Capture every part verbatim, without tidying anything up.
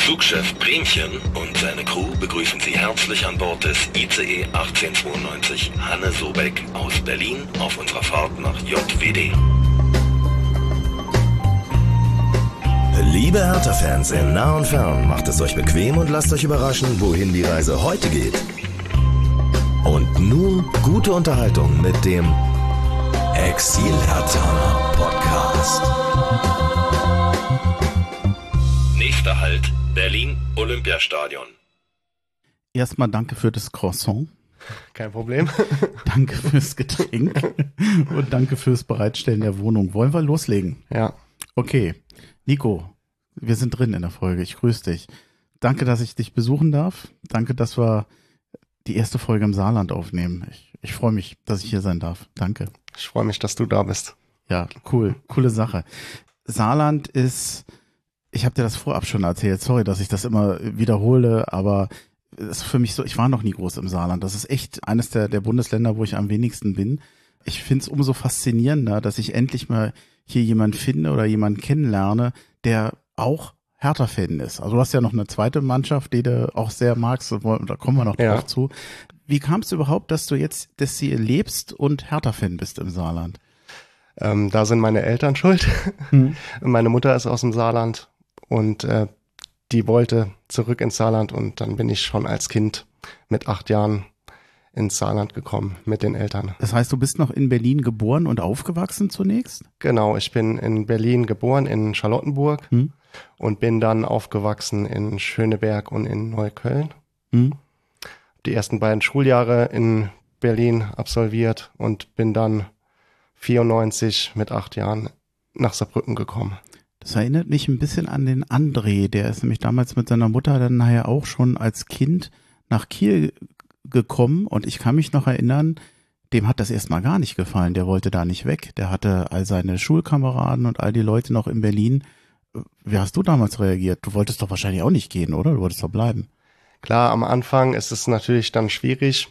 Flugchef Bremchen und seine Crew begrüßen Sie herzlich an Bord des I C E achtzehnhundertzweiundneunzig Hanne Sobeck aus Berlin auf unserer Fahrt nach J W D. Liebe Hertha-Fans in nah und fern, macht es euch bequem und lasst euch überraschen, wohin die Reise heute geht. Und nun gute Unterhaltung mit dem Exil-Hertha Podcast. Nächster Halt, Berlin Olympiastadion. Erstmal danke für das Croissant. Kein Problem. Danke fürs Getränk und danke fürs Bereitstellen der Wohnung. Wollen wir loslegen? Ja. Okay. Nico, wir sind drin in der Folge. Ich grüße dich. Danke, dass ich dich besuchen darf. Danke, dass wir die erste Folge im Saarland aufnehmen. Ich, ich freue mich, dass ich hier sein darf. Danke. Ich freue mich, dass du da bist. Ja, cool. Coole Sache. Saarland ist, ich habe dir das vorab schon erzählt, sorry, dass ich das immer wiederhole, aber es ist für mich so, ich war noch nie groß im Saarland. Das ist echt eines der, der Bundesländer, wo ich am wenigsten bin. Ich finde es umso faszinierender, dass ich endlich mal hier jemanden finde oder jemanden kennenlerne, der auch Hertha-Fan ist. Also du hast ja noch eine zweite Mannschaft, die du auch sehr magst, da kommen wir noch ja. drauf zu. Wie kam es überhaupt, dass du jetzt, dass du lebst und Hertha-Fan bist im Saarland? Ähm, da sind meine Eltern schuld. Hm. Meine Mutter ist aus dem Saarland und äh, die wollte zurück ins Saarland und dann bin ich schon als Kind mit acht Jahren ins Saarland gekommen mit den Eltern. Das heißt, du bist noch in Berlin geboren und aufgewachsen zunächst? Genau, ich bin in Berlin geboren, in Charlottenburg hm. und bin dann aufgewachsen in Schöneberg und in Neukölln. Hm. Die ersten beiden Schuljahre in Berlin absolviert und bin dann vierundneunzig mit acht Jahren nach Saarbrücken gekommen. Das erinnert mich ein bisschen an den André, der ist nämlich damals mit seiner Mutter dann nachher auch schon als Kind nach Kiel gekommen und ich kann mich noch erinnern, dem hat das erstmal gar nicht gefallen, der wollte da nicht weg, der hatte all seine Schulkameraden und all die Leute noch in Berlin. Wie hast du damals reagiert? Du wolltest doch wahrscheinlich auch nicht gehen, oder? Du wolltest doch bleiben. Klar, am Anfang ist es natürlich dann schwierig.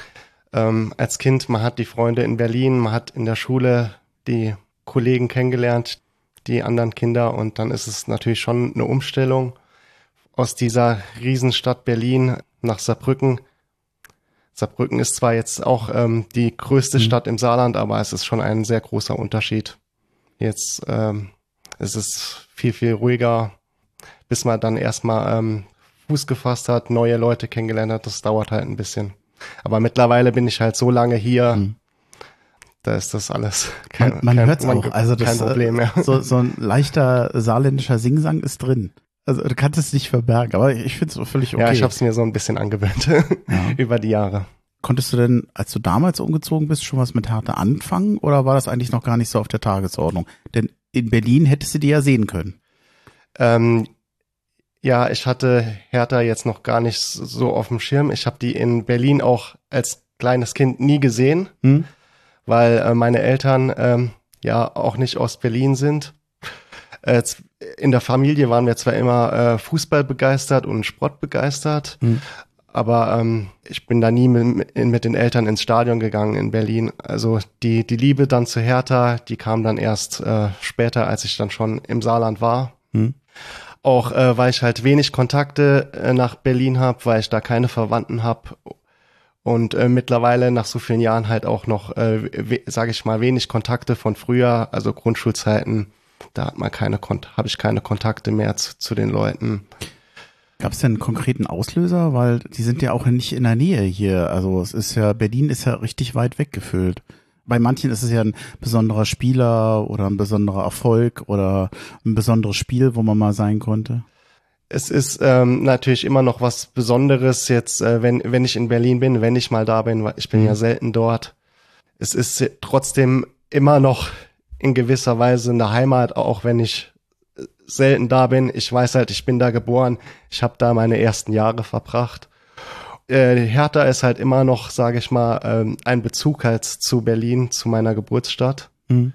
Ähm, als Kind, man hat die Freunde in Berlin, man hat in der Schule die Kollegen kennengelernt, die anderen Kinder und dann ist es natürlich schon eine Umstellung aus dieser Riesenstadt Berlin nach Saarbrücken. Saarbrücken ist zwar jetzt auch ähm, die größte mhm. Stadt im Saarland, aber es ist schon ein sehr großer Unterschied. Jetzt ähm, ist es viel, viel ruhiger, bis man dann erstmal ähm, Fuß gefasst hat, neue Leute kennengelernt hat. Das dauert halt ein bisschen. Aber mittlerweile bin ich halt so lange hier, mhm. da ist das alles kein, man, man kein, hört's man, auch. Also das, kein Problem mehr. So, so ein leichter saarländischer Singsang ist drin. Also du kannst es nicht verbergen, aber ich finde es völlig okay. Ja, ich habe es mir so ein bisschen angewöhnt ja. über die Jahre. Konntest du denn, als du damals umgezogen bist, schon was mit Hertha anfangen oder war das eigentlich noch gar nicht so auf der Tagesordnung? Denn in Berlin hättest du die ja sehen können. Ähm, ja, ich hatte Hertha jetzt noch gar nicht so auf dem Schirm. Ich habe die in Berlin auch als kleines Kind nie gesehen, hm? weil äh, meine Eltern ähm, ja auch nicht aus Berlin sind. Äh, in der Familie waren wir zwar immer äh, Fußball begeistert und Sport begeistert, hm. aber ähm, ich bin da nie mit, mit den Eltern ins Stadion gegangen in Berlin. Also die die Liebe dann zu Hertha, die kam dann erst äh, später, als ich dann schon im Saarland war. Hm. Auch äh, weil ich halt wenig Kontakte äh, nach Berlin habe, weil ich da keine Verwandten habe und äh, mittlerweile nach so vielen Jahren halt auch noch, äh, sage ich mal, wenig Kontakte von früher, also Grundschulzeiten. Da hat man keine Kont- habe ich keine Kontakte mehr zu, zu den Leuten. Gab es denn einen konkreten Auslöser? Weil die sind ja auch nicht in der Nähe hier. Also es ist ja, Berlin ist ja richtig weit weggefüllt. Bei manchen ist es ja ein besonderer Spieler oder ein besonderer Erfolg oder ein besonderes Spiel, wo man mal sein konnte. Es ist ähm, natürlich immer noch was Besonderes jetzt, äh, wenn wenn ich in Berlin bin, wenn ich mal da bin, weil ich bin mhm. ja selten dort. Es ist trotzdem immer noch in gewisser Weise eine Heimat, auch wenn ich selten da bin. Ich weiß halt, ich bin da geboren. Ich habe da meine ersten Jahre verbracht. Äh, Hertha ist halt immer noch, sage ich mal, ähm, ein Bezug halt zu Berlin, zu meiner Geburtsstadt. Mhm.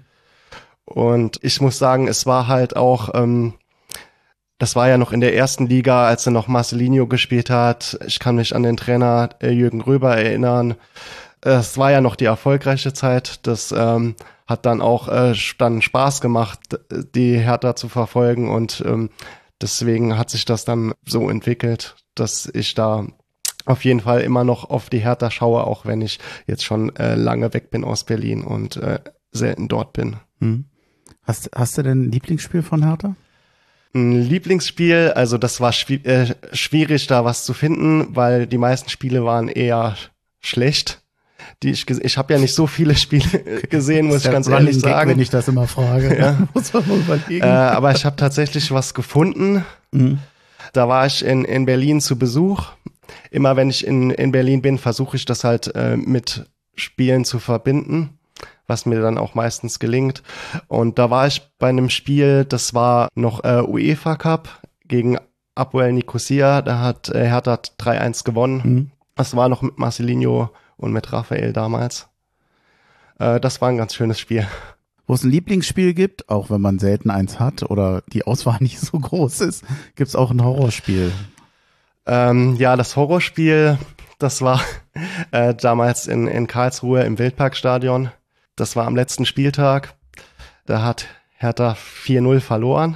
Und ich muss sagen, es war halt auch, ähm, das war ja noch in der ersten Liga, als er noch Marcelinho gespielt hat. Ich kann mich an den Trainer äh, Jürgen Röber erinnern. Es war ja noch die erfolgreiche Zeit. Das ähm, hat dann auch äh, dann Spaß gemacht, die Hertha zu verfolgen. Und ähm, deswegen hat sich das dann so entwickelt, dass ich da auf jeden Fall immer noch auf die Hertha schaue, auch wenn ich jetzt schon äh, lange weg bin aus Berlin und äh, selten dort bin. Hm. Hast, hast du denn ein Lieblingsspiel von Hertha? Ein Lieblingsspiel, also das war schwi- äh, schwierig, da was zu finden, weil die meisten Spiele waren eher schlecht. Die ich ges- ich habe ja nicht so viele Spiele gesehen, muss ich ganz ehrlich sagen. Wenn ich das immer frage, ja. muss man mal überlegen. Äh, aber ich habe tatsächlich was gefunden. Mhm. Da war ich in, in Berlin zu Besuch. Immer wenn ich in, in Berlin bin, versuche ich das halt äh, mit Spielen zu verbinden, was mir dann auch meistens gelingt. Und da war ich bei einem Spiel, das war noch äh, UEFA Cup gegen Apoel Nicosia. Da hat äh, Hertha drei eins gewonnen. Mhm. Das war noch mit Marcelinho und mit Raphael damals. Äh, das war ein ganz schönes Spiel. Wo es ein Lieblingsspiel gibt, auch wenn man selten eins hat oder die Auswahl nicht so groß ist, gibt es auch ein Horrorspiel. Ähm, ja, das Horrorspiel, das war äh, damals in, in Karlsruhe im Wildparkstadion. Das war am letzten Spieltag. Da hat Hertha vier null verloren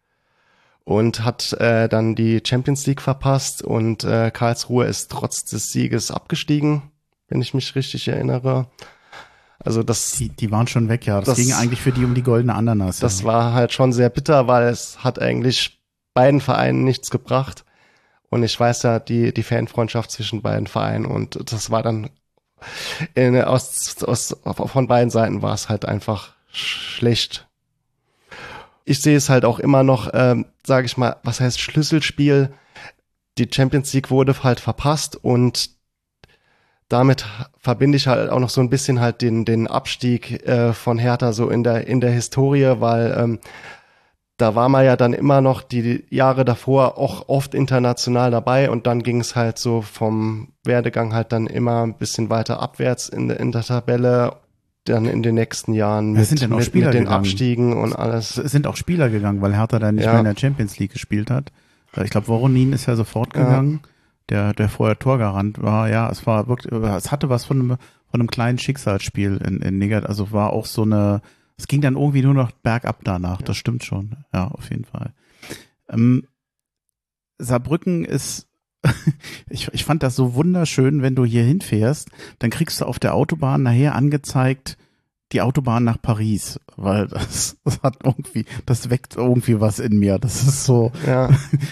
und hat äh, dann die Champions League verpasst und äh, Karlsruhe ist trotz des Sieges abgestiegen, wenn ich mich richtig erinnere. Also das, die, die waren schon weg, ja. Das, das ging eigentlich für die um die goldene Ananas. Das ja. war halt schon sehr bitter, weil es hat eigentlich beiden Vereinen nichts gebracht. Und ich weiß ja, die, die Fanfreundschaft zwischen beiden Vereinen und das war dann in, aus, aus, von beiden Seiten war es halt einfach schlecht. Ich sehe es halt auch immer noch, ähm, sage ich mal, was heißt Schlüsselspiel? Die Champions League wurde halt verpasst und damit verbinde ich halt auch noch so ein bisschen halt den, den Abstieg äh, von Hertha so in der, in der Historie, weil ähm, da war man ja dann immer noch die Jahre davor auch oft international dabei und dann ging es halt so vom Werdegang halt dann immer ein bisschen weiter abwärts in, in der Tabelle, dann in den nächsten Jahren mit, sind denn auch mit, Spieler mit den gegangen? Abstiegen und alles. Es sind auch Spieler gegangen, weil Hertha dann nicht Ja. mehr in der Champions League gespielt hat. Ich glaube, Voronin ist ja sofort gegangen, ja. der der vorher Torgarant war. Ja, es war wirklich, es hatte was von einem, von einem kleinen Schicksalsspiel in, in Negat, also war auch so eine. Es ging dann irgendwie nur noch bergab danach, ja. Das stimmt schon. Ja, auf jeden Fall. Ähm, Saarbrücken ist, ich, ich fand das so wunderschön, wenn du hier hinfährst, dann kriegst du auf der Autobahn nachher angezeigt, die Autobahn nach Paris, weil das, das hat irgendwie, das weckt irgendwie was in mir. Das ist so, ja.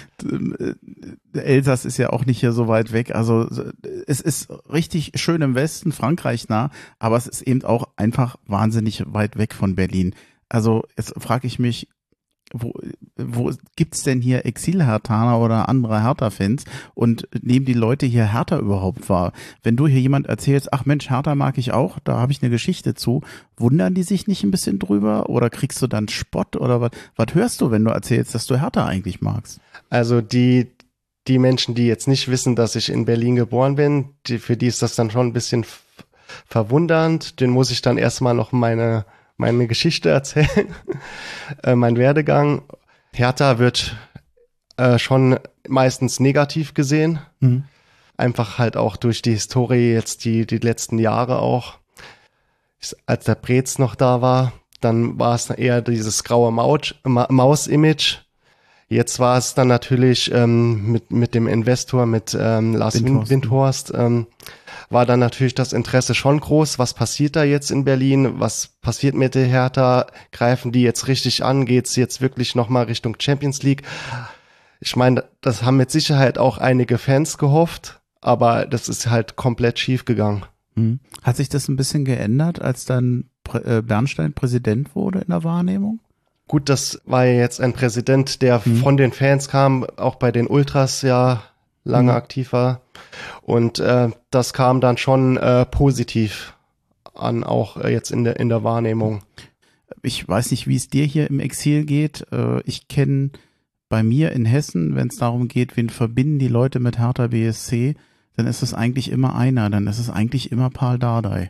Elsass ist ja auch nicht hier so weit weg. Also es ist richtig schön im Westen, Frankreich nah, aber es ist eben auch einfach wahnsinnig weit weg von Berlin. Also jetzt frage ich mich, wo, wo gibt's denn hier Exil-Herthaner oder andere Hertha-Fans und nehmen die Leute hier Hertha überhaupt wahr? Wenn du hier jemand erzählst, ach Mensch, Hertha mag ich auch, da habe ich eine Geschichte zu, wundern die sich nicht ein bisschen drüber oder kriegst du dann Spott oder was? Was hörst du, wenn du erzählst, dass du Hertha eigentlich magst? Also die die Menschen, die jetzt nicht wissen, dass ich in Berlin geboren bin, die, für die ist das dann schon ein bisschen f- verwundernd. Den muss ich dann erstmal noch meine meine Geschichte erzählen, äh, mein Werdegang. Hertha wird äh, schon meistens negativ gesehen. Mhm. Einfach halt auch durch die Historie jetzt die die letzten Jahre auch. Ich, als der Preetz noch da war, dann war es eher dieses graue Maus, Ma- Maus-Image. Jetzt war es dann natürlich ähm, mit mit dem Investor, mit ähm, Lars Windhorst, Windhorst ähm, war dann natürlich das Interesse schon groß. Was passiert da jetzt in Berlin? Was passiert mit der Hertha? Greifen die jetzt richtig an? Geht's jetzt wirklich nochmal Richtung Champions League? Ich meine, das haben mit Sicherheit auch einige Fans gehofft, aber das ist halt komplett schief gegangen. Hm. Hat sich das ein bisschen geändert, als dann Prä- äh, Bernstein Präsident wurde in der Wahrnehmung? Gut, das war ja jetzt ein Präsident, der hm. von den Fans kam, auch bei den Ultras ja lange hm. aktiv war. Und äh, das kam dann schon äh, positiv an, auch äh, jetzt in der in der Wahrnehmung. Ich weiß nicht, wie es dir hier im Exil geht. Äh, ich kenne bei mir in Hessen, wenn es darum geht, wen verbinden die Leute mit Hertha B S C, dann ist es eigentlich immer einer, dann ist es eigentlich immer Paul Dardai.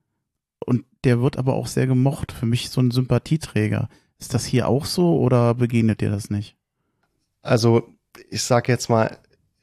Und der wird aber auch sehr gemocht, für mich so ein Sympathieträger. Ist das hier auch so oder begegnet dir das nicht? Also ich sag jetzt mal,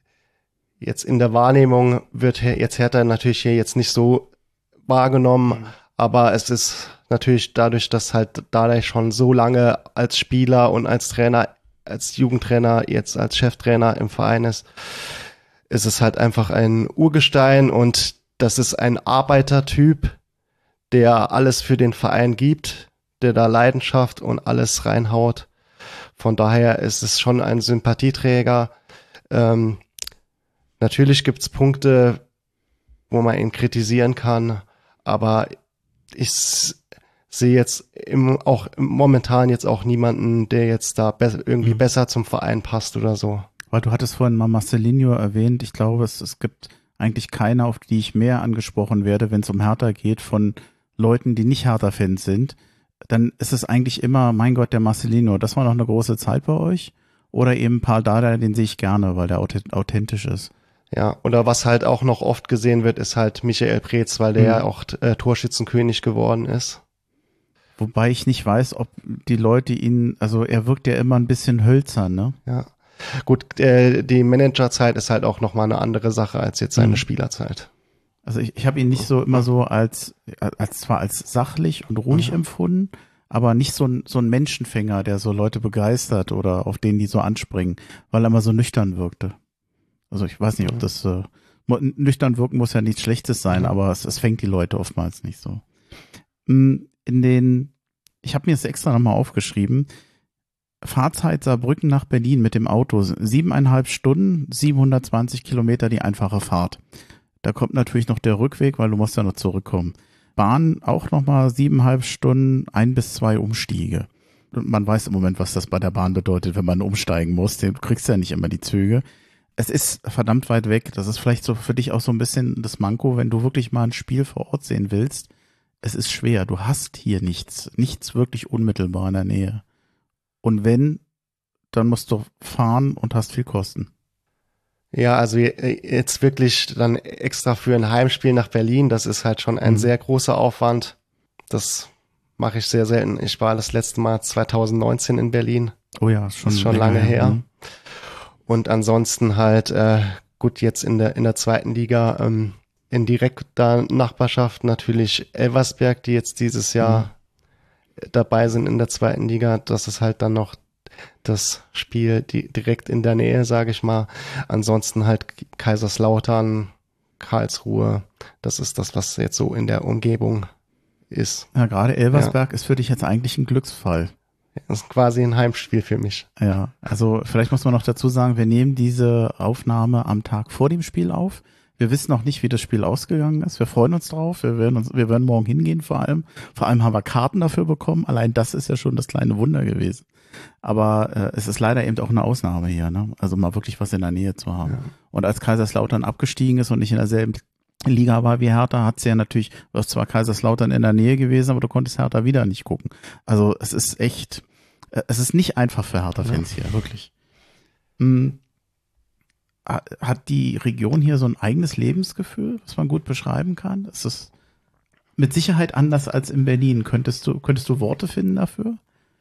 jetzt in der Wahrnehmung wird jetzt Hertha natürlich hier jetzt nicht so wahrgenommen, mhm. aber es ist natürlich dadurch, dass halt Dardai schon so lange als Spieler und als Trainer als Jugendtrainer, jetzt als Cheftrainer im Verein ist, ist es halt einfach ein Urgestein und das ist ein Arbeitertyp, der alles für den Verein gibt, der da Leidenschaft und alles reinhaut. Von daher ist es schon ein Sympathieträger. Ähm, natürlich gibt's Punkte, wo man ihn kritisieren kann, aber ich sehe jetzt im, auch momentan jetzt auch niemanden, der jetzt da be- irgendwie mhm. besser zum Verein passt oder so. Weil du hattest vorhin mal Marcelinho erwähnt. Ich glaube, es, es gibt eigentlich keine, auf die ich mehr angesprochen werde, wenn es um Hertha geht, von Leuten, die nicht Hertha-Fans sind. Dann ist es eigentlich immer, mein Gott, der Marcelinho, das war noch eine große Zeit bei euch. Oder eben Paul Dardai, den sehe ich gerne, weil der authentisch ist. Ja, oder was halt auch noch oft gesehen wird, ist halt Michael Preetz, weil der ja mhm. auch äh, Torschützenkönig geworden ist. Wobei ich nicht weiß, ob die Leute ihn, also er wirkt ja immer ein bisschen hölzern, ne? Ja. Gut, äh, die Managerzeit ist halt auch nochmal eine andere Sache als jetzt seine mhm. Spielerzeit. Also ich, ich habe ihn nicht so immer so als, als zwar als sachlich und ruhig mhm. empfunden, aber nicht so ein, so ein Menschenfänger, der so Leute begeistert oder auf den die so anspringen, weil er immer so nüchtern wirkte. Also ich weiß nicht, ob das äh, nüchtern wirken muss ja nichts Schlechtes sein, mhm. aber es, es fängt die Leute oftmals nicht so. In den, ich habe mir das extra nochmal aufgeschrieben, Fahrzeit Saarbrücken nach Berlin mit dem Auto, siebeneinhalb Stunden, siebenhundertzwanzig Kilometer die einfache Fahrt. Da kommt natürlich noch der Rückweg, weil du musst ja noch zurückkommen. Bahn auch nochmal siebeneinhalb Stunden, ein bis zwei Umstiege. Und man weiß im Moment, was das bei der Bahn bedeutet, wenn man umsteigen muss. Du kriegst ja nicht immer die Züge. Es ist verdammt weit weg. Das ist vielleicht so für dich auch so ein bisschen das Manko, wenn du wirklich mal ein Spiel vor Ort sehen willst. Es ist schwer. Du hast hier nichts, nichts wirklich unmittelbar in der Nähe. Und wenn, dann musst du fahren und hast viel Kosten. Ja, also jetzt wirklich dann extra für ein Heimspiel nach Berlin, das ist halt schon ein mhm. sehr großer Aufwand. Das mache ich sehr selten. Ich war das letzte Mal zwanzig neunzehn in Berlin. Oh ja, schon, ist schon lange her. Mhm. Und ansonsten halt, äh, gut, jetzt in der in der zweiten Liga ähm, in direkter Nachbarschaft natürlich Elversberg, die jetzt dieses Jahr mhm. dabei sind in der zweiten Liga. Das ist halt dann noch das Spiel die, direkt in der Nähe, sage ich mal. Ansonsten halt Kaiserslautern, Karlsruhe. Das ist das, was jetzt so in der Umgebung ist. Ja, gerade Elversberg ja. ist für dich jetzt eigentlich ein Glücksfall. Das ist quasi ein Heimspiel für mich. Ja, also vielleicht muss man noch dazu sagen, wir nehmen diese Aufnahme am Tag vor dem Spiel auf. Wir wissen noch nicht, wie das Spiel ausgegangen ist. Wir freuen uns drauf. Wir werden uns, wir werden morgen hingehen vor allem. Vor allem haben wir Karten dafür bekommen. Allein das ist ja schon das kleine Wunder gewesen. Aber äh, es ist leider eben auch eine Ausnahme hier, ne? Also mal wirklich was in der Nähe zu haben. Ja. Und als Kaiserslautern abgestiegen ist und nicht in derselben Liga war wie Hertha, hat sie ja natürlich, du warst zwar Kaiserslautern in der Nähe gewesen, aber du konntest Hertha wieder nicht gucken. Also es ist echt, äh, es ist nicht einfach für Hertha-Fans ja. hier, wirklich. Hm. Hat die Region hier so ein eigenes Lebensgefühl, was man gut beschreiben kann? Es ist mit Sicherheit anders als in Berlin. Könntest du, könntest du Worte finden dafür?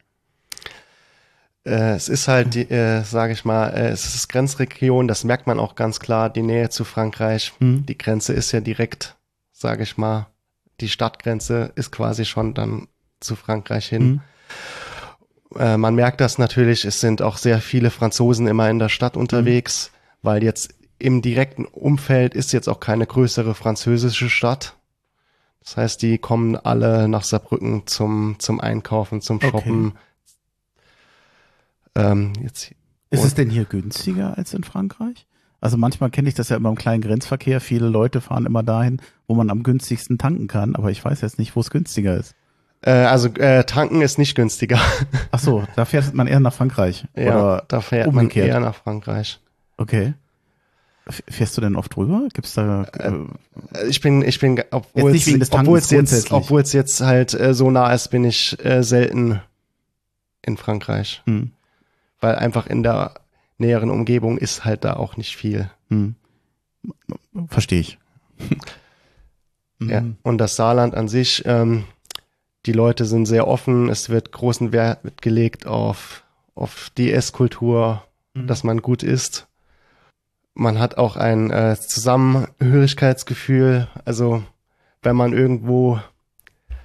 Äh, es ist halt, die, äh, sage ich mal, äh, es ist Grenzregion, das merkt man auch ganz klar, die Nähe zu Frankreich. Hm. Die Grenze ist ja direkt, sage ich mal, die Stadtgrenze ist quasi schon dann zu Frankreich hin. Hm. Äh, man merkt das natürlich, es sind auch sehr viele Franzosen immer in der Stadt unterwegs. Hm. Weil jetzt im direkten Umfeld ist jetzt auch keine größere französische Stadt. Das heißt, die kommen alle nach Saarbrücken zum zum Einkaufen, zum Shoppen. Okay. Ähm, jetzt, ist es denn hier günstiger als in Frankreich? Also manchmal kenne ich das ja immer im kleinen Grenzverkehr. Viele Leute fahren immer dahin, wo man am günstigsten tanken kann. Aber ich weiß jetzt nicht, wo es günstiger ist. Äh, also äh, tanken ist nicht günstiger. Ach so, da fährt man eher nach Frankreich. Ja, oder da fährt umgekehrt. man eher nach Frankreich. Okay. Fährst du denn oft drüber? Gibt's da? Äh, ich bin, ich bin, obwohl es jetzt, obwohl es jetzt halt äh, so nah ist, bin ich äh, selten in Frankreich, hm. weil einfach in der näheren Umgebung ist halt da auch nicht viel. Hm. Verstehe ich. Ja. Und das Saarland an sich, ähm, die Leute sind sehr offen. Es wird großen Wert gelegt auf auf die Esskultur, hm. dass man gut isst. Man hat auch ein äh, Zusammenhörigkeitsgefühl. Also wenn man irgendwo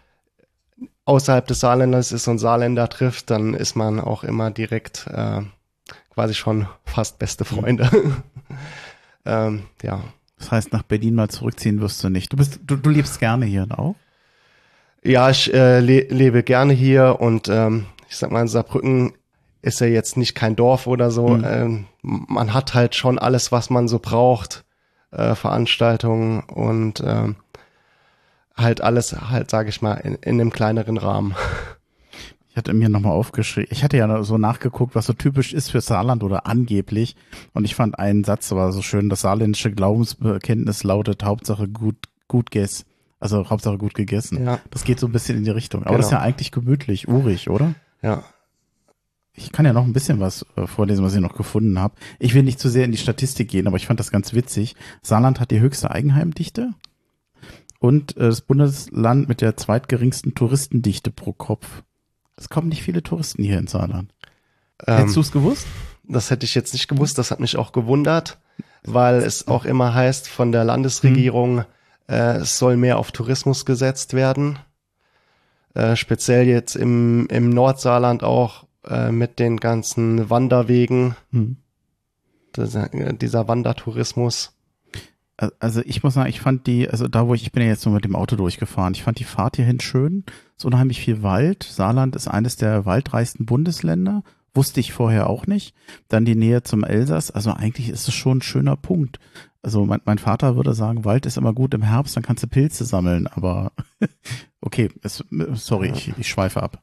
außerhalb des Saarlandes ist und Saarländer trifft, dann ist man auch immer direkt äh, quasi schon fast beste Freunde. Mhm. ähm, ja. Das heißt, nach Berlin mal zurückziehen wirst du nicht. Du bist, du, du lebst gerne hier auch? Ja, ich äh, le- lebe gerne hier und ähm, ich sag mal, in Saarbrücken ist ja jetzt nicht kein Dorf oder so. Mhm. Ähm, man hat halt schon alles, was man so braucht, äh, Veranstaltungen und ähm, halt alles, halt, sage ich mal, in, in einem kleineren Rahmen. Ich hatte mir nochmal aufgeschrieben, ich hatte ja so nachgeguckt, was so typisch ist für Saarland oder angeblich. Und ich fand einen Satz, war so schön, das saarländische Glaubensbekenntnis lautet Hauptsache gut, gut gess. Also Hauptsache gut gegessen. Ja. Das geht so ein bisschen in die Richtung. Aber genau. Das ist ja eigentlich gemütlich, urig, oder? Ja. Ich kann ja noch ein bisschen was äh, vorlesen, was ich noch gefunden habe. Ich will nicht zu sehr in die Statistik gehen, aber ich fand das ganz witzig. Saarland hat die höchste Eigenheimdichte und äh, das Bundesland mit der zweitgeringsten Touristendichte pro Kopf. Es kommen nicht viele Touristen hier in Saarland. Ähm, Hättest du es gewusst? Das hätte ich jetzt nicht gewusst. Das hat mich auch gewundert, weil es auch immer heißt von der Landesregierung, hm. äh, es soll mehr auf Tourismus gesetzt werden. Äh, speziell jetzt im, im Nordsaarland auch äh, mit den ganzen Wanderwegen. Hm. Dieser, dieser Wandertourismus. Also ich muss sagen, ich fand die, also da wo ich, ich bin ja jetzt nur mit dem Auto durchgefahren, ich fand die Fahrt hierhin schön, so unheimlich viel Wald. Saarland ist eines der waldreichsten Bundesländer, wusste ich vorher auch nicht. Dann die Nähe zum Elsass, also eigentlich ist es schon ein schöner Punkt. Also mein, mein Vater würde sagen, Wald ist immer gut im Herbst, dann kannst du Pilze sammeln, aber okay, es, sorry, ich, ich schweife ab.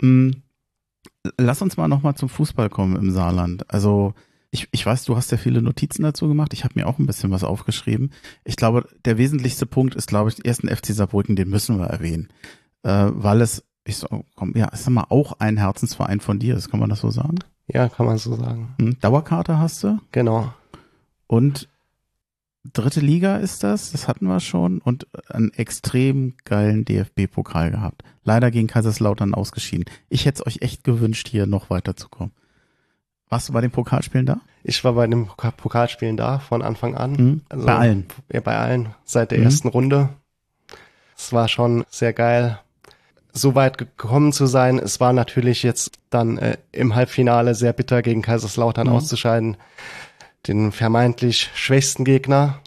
Lass uns mal nochmal zum Fußball kommen im Saarland. Also Ich, ich weiß, du hast ja viele Notizen dazu gemacht. Ich habe mir auch ein bisschen was aufgeschrieben. Ich glaube, der wesentlichste Punkt ist, glaube ich, den ersten F C Saarbrücken, den müssen wir erwähnen. Äh, weil es, ich so, komm, ja, ist mal auch ein Herzensverein von dir ist. Kann man das so sagen? Ja, kann man so sagen. Hm, Dauerkarte hast du? Genau. Und dritte Liga ist das, das hatten wir schon. Und einen extrem geilen D F B-Pokal gehabt. Leider gegen Kaiserslautern ausgeschieden. Ich hätte es euch echt gewünscht, hier noch weiterzukommen. Warst du bei den Pokalspielen da? Ich war bei den Pokalspielen da von Anfang an. Mhm. Also, bei allen? Ja, bei allen, seit der mhm. ersten Runde. Es war schon sehr geil, so weit gekommen zu sein. Es war natürlich jetzt dann äh, im Halbfinale sehr bitter, gegen Kaiserslautern mhm. auszuscheiden. Den vermeintlich schwächsten Gegner.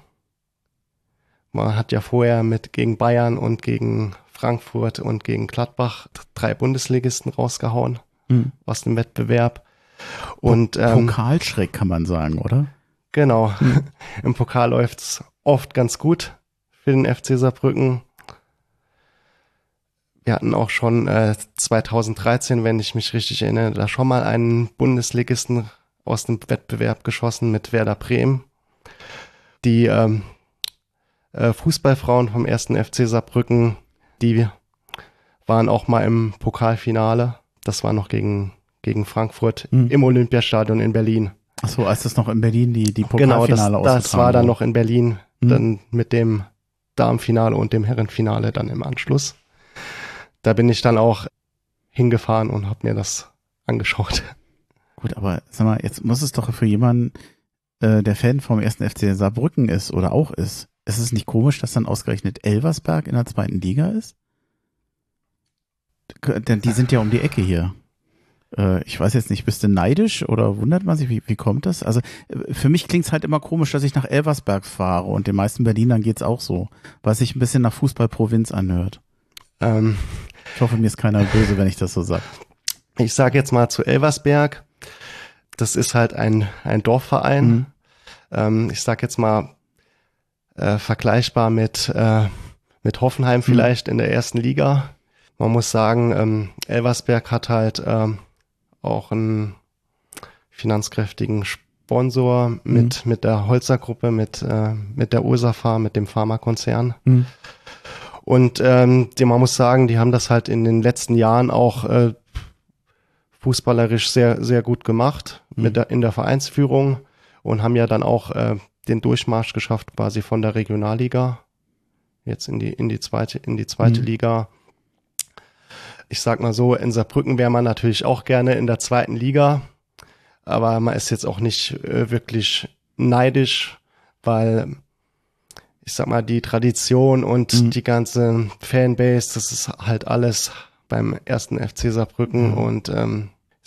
Man hat ja vorher mit gegen Bayern und gegen Frankfurt und gegen Gladbach drei Bundesligisten rausgehauen mhm. aus dem Wettbewerb. Und ähm, Pokalschreck kann man sagen, oder? Genau. Hm. Im Pokal läuft's oft ganz gut für den F C Saarbrücken. Wir hatten auch schon äh, zweitausenddreizehn, wenn ich mich richtig erinnere, da schon mal einen Bundesligisten aus dem Wettbewerb geschossen mit Werder Bremen. Die ähm, äh, Fußballfrauen vom ersten F C Saarbrücken, die waren auch mal im Pokalfinale. Das war noch gegen gegen Frankfurt mhm. im Olympiastadion in Berlin. Ach so, als das noch in Berlin die die Pokalfinale ausgetragen Genau, das, das war dann noch in Berlin, mhm. dann mit dem Damenfinale und dem Herrenfinale dann im Anschluss. Da bin ich dann auch hingefahren und habe mir das angeschaut. Gut, aber sag mal, jetzt muss es doch für jemanden, äh, der Fan vom ersten F C Saarbrücken ist oder auch ist, ist es nicht komisch, dass dann ausgerechnet Elversberg in der zweiten Liga ist? Denn die sind ja um die Ecke hier. Ich weiß jetzt nicht, bist du neidisch oder wundert man sich, wie, wie kommt das? Also für mich klingt es halt immer komisch, dass ich nach Elversberg fahre und den meisten Berlinern geht's auch so, weil es sich ein bisschen nach Fußballprovinz anhört. Ähm, ich hoffe, mir ist keiner böse, wenn ich das so sage. Ich sage jetzt mal zu Elversberg, das ist halt ein, ein Dorfverein. Mhm. Ähm, ich sage jetzt mal äh, vergleichbar mit, äh, mit Hoffenheim vielleicht mhm. in der ersten Liga. Man muss sagen, ähm, Elversberg hat halt ähm, auch einen finanzkräftigen Sponsor mit mhm. mit der Holzer-Gruppe, mit äh, mit der Ursafa, mit dem Pharmakonzern. Mhm. Und ähm, die, man muss sagen, die haben das halt in den letzten Jahren auch äh, fußballerisch sehr sehr gut gemacht mhm. mit der in der Vereinsführung und haben ja dann auch äh, den Durchmarsch geschafft, quasi von der Regionalliga jetzt in die in die zweite in die zweite mhm. Liga. Ich sag mal so, in Saarbrücken wäre man natürlich auch gerne in der zweiten Liga, aber man ist jetzt auch nicht äh, wirklich neidisch, weil ich sag mal, die Tradition und mhm. die ganze Fanbase, das ist halt alles beim ersten F C Saarbrücken mhm. und ähm, ich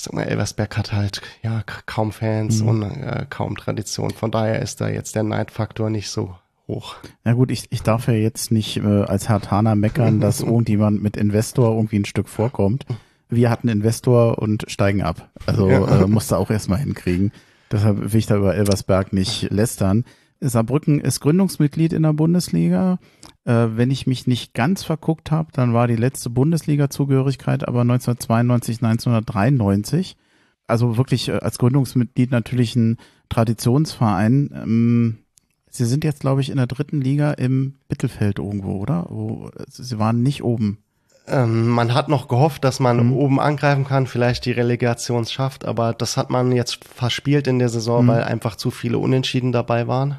sag mal, Elversberg hat halt ja kaum Fans mhm. und äh, kaum Tradition. Von daher ist da jetzt der Neidfaktor nicht so hoch. Na gut, ich, ich darf ja jetzt nicht äh, als Herthaner meckern, dass irgendjemand mit Investor irgendwie ein Stück vorkommt. Wir hatten Investor und steigen ab. Also ja. äh, musst du auch erstmal hinkriegen. Deshalb will ich da über Elversberg nicht lästern. Saarbrücken ist Gründungsmitglied in der Bundesliga. Äh, wenn ich mich nicht ganz verguckt habe, dann war die letzte Bundesliga-Zugehörigkeit aber neunzehnhundertzweiundneunzig, neunzehnhundertdreiundneunzig. Also wirklich äh, als Gründungsmitglied natürlich ein Traditionsverein. Ähm, Sie sind jetzt, glaube ich, in der dritten Liga im Mittelfeld irgendwo, oder? Wo, Sie waren nicht oben. Ähm, man hat noch gehofft, dass man mhm. oben angreifen kann, vielleicht die Relegation schafft, aber das hat man jetzt verspielt in der Saison, mhm. weil einfach zu viele Unentschieden dabei waren.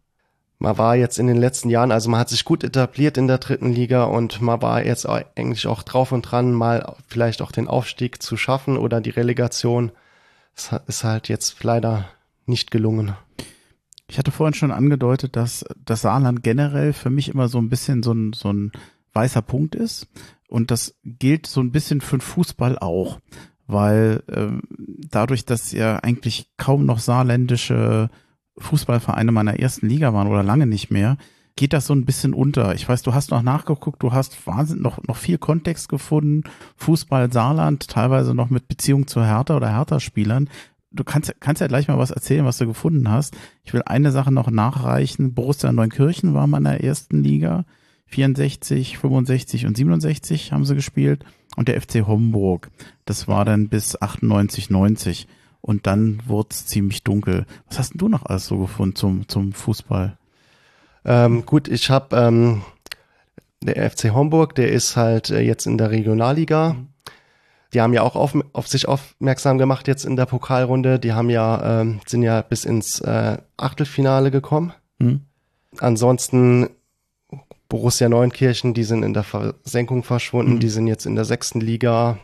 Man war jetzt in den letzten Jahren, also man hat sich gut etabliert in der dritten Liga und man war jetzt eigentlich auch drauf und dran, mal vielleicht auch den Aufstieg zu schaffen oder die Relegation. Das ist halt jetzt leider nicht gelungen. Ich hatte vorhin schon angedeutet, dass das Saarland generell für mich immer so ein bisschen so ein, so ein weißer Punkt ist. Und das gilt so ein bisschen für den Fußball auch, weil ähm, dadurch, dass ja eigentlich kaum noch saarländische Fußballvereine meiner ersten Liga waren oder lange nicht mehr, geht das so ein bisschen unter. Ich weiß, du hast noch nachgeguckt, du hast wahnsinnig noch, noch viel Kontext gefunden, Fußball Saarland, teilweise noch mit Beziehung zu Hertha oder Hertha-Spielern. Du kannst, kannst ja gleich mal was erzählen, was du gefunden hast. Ich will eine Sache noch nachreichen. Borussia Neunkirchen war mal in der ersten Liga. vierundsechzig, fünfundsechzig und siebenundsechzig haben sie gespielt. Und der F C Homburg. Das war dann bis achtundneunzig, neunzig. Und dann wurde es ziemlich dunkel. Was hast denn du noch alles so gefunden zum, zum Fußball? Ähm, gut, ich habe ähm, der F C Homburg, der ist halt äh, jetzt in der Regionalliga. Mhm. Die haben ja auch auf, auf sich aufmerksam gemacht jetzt in der Pokalrunde. Die haben ja ähm, sind ja bis ins äh, Achtelfinale gekommen. Mhm. Ansonsten Borussia Neunkirchen, die sind in der Versenkung verschwunden. Mhm. Die sind jetzt in der sechsten Liga.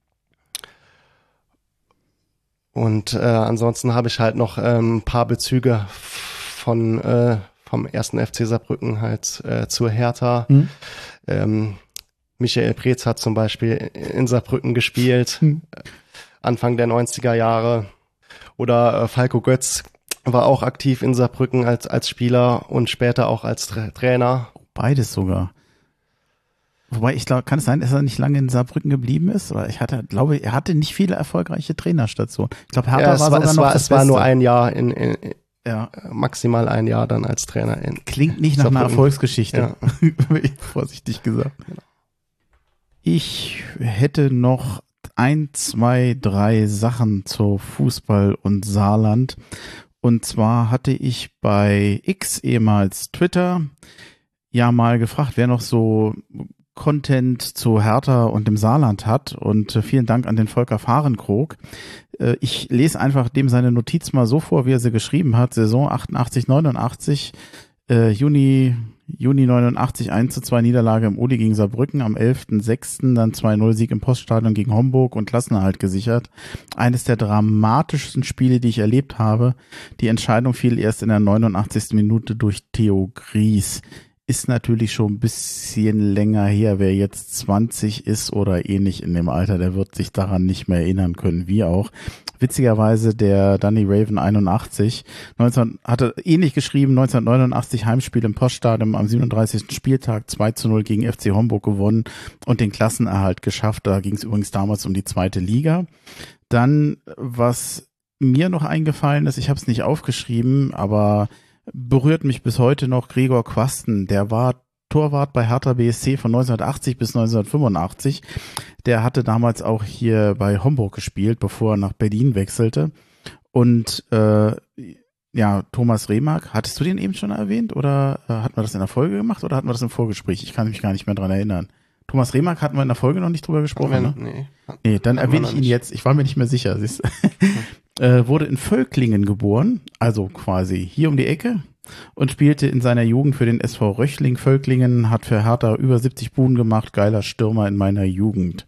Und äh, ansonsten habe ich halt noch ähm, ein paar Bezüge von äh, vom ersten F C Saarbrücken halt äh, zur Hertha. Mhm. Ähm, Michael Preetz hat zum Beispiel in Saarbrücken gespielt, mhm. Anfang der neunziger Jahre. Oder äh, Falco Götz war auch aktiv in Saarbrücken als als Spieler und später auch als Tra- Trainer. Beides sogar. Wobei, ich glaube, kann es sein, dass er nicht lange in Saarbrücken geblieben ist? Oder ich hatte, glaube, er hatte nicht viele erfolgreiche Trainerstationen. Ich glaube, Hertha ja, es war, war sogar es noch war, das es war Beste. nur ein Jahr in, in ja. maximal ein Jahr dann als Trainer in Klingt nicht nach Saarbrücken. einer Erfolgsgeschichte. Ja. Vorsichtig gesagt. Genau. Ich hätte noch ein, zwei, drei Sachen zu Fußball und Saarland. Und zwar hatte ich bei X, ehemals Twitter, ja mal gefragt, wer noch so Content zu Hertha und dem Saarland hat. Und äh, vielen Dank an den Volker Fahrenkrog. Äh, ich lese einfach dem seine Notiz mal so vor, wie er sie geschrieben hat. Saison achtundachtzig, neunundachtzig, äh, Juni, Juni neunundachtzig, eins zu zwei Niederlage im Uli gegen Saarbrücken, am elften sechsten dann zwei null Sieg im Poststadion gegen Homburg und Klassenerhalt gesichert. Eines der dramatischsten Spiele, die ich erlebt habe. Die Entscheidung fiel erst in der neunundachtzigsten Minute durch Theo Gries. Ist natürlich schon ein bisschen länger her. Wer jetzt zwanzig ist oder ähnlich in dem Alter, der wird sich daran nicht mehr erinnern können, wie auch. Witzigerweise der Danny Raven einundachtzig, neunzehn, hatte ähnlich geschrieben, neunzehnhundertneunundachtzig Heimspiel im Poststadion am siebenunddreißigsten Spieltag zwei zu null gegen F C Homburg gewonnen und den Klassenerhalt geschafft. Da ging es übrigens damals um die zweite Liga. Dann, was mir noch eingefallen ist, ich habe es nicht aufgeschrieben, aber berührt mich bis heute noch, Gregor Quasten, der war Torwart bei Hertha B S C von neunzehnhundertachtzig bis neunzehnhundertfünfundachtzig. Der hatte damals auch hier bei Homburg gespielt, bevor er nach Berlin wechselte. Und äh, ja, Thomas Remark, hattest du den eben schon erwähnt oder äh, hatten wir das in der Folge gemacht oder hatten wir das im Vorgespräch? Ich kann mich gar nicht mehr dran erinnern. Thomas Remark hatten wir in der Folge noch nicht drüber gesprochen, wir, ne? Nee. Nee, dann erwähne ich ihn jetzt. Ich war mir nicht mehr sicher. Siehst du? Äh, wurde in Völklingen geboren, also quasi hier um die Ecke, und spielte in seiner Jugend für den S V Röchling Völklingen, hat für Hertha über siebzig Buden gemacht, geiler Stürmer in meiner Jugend.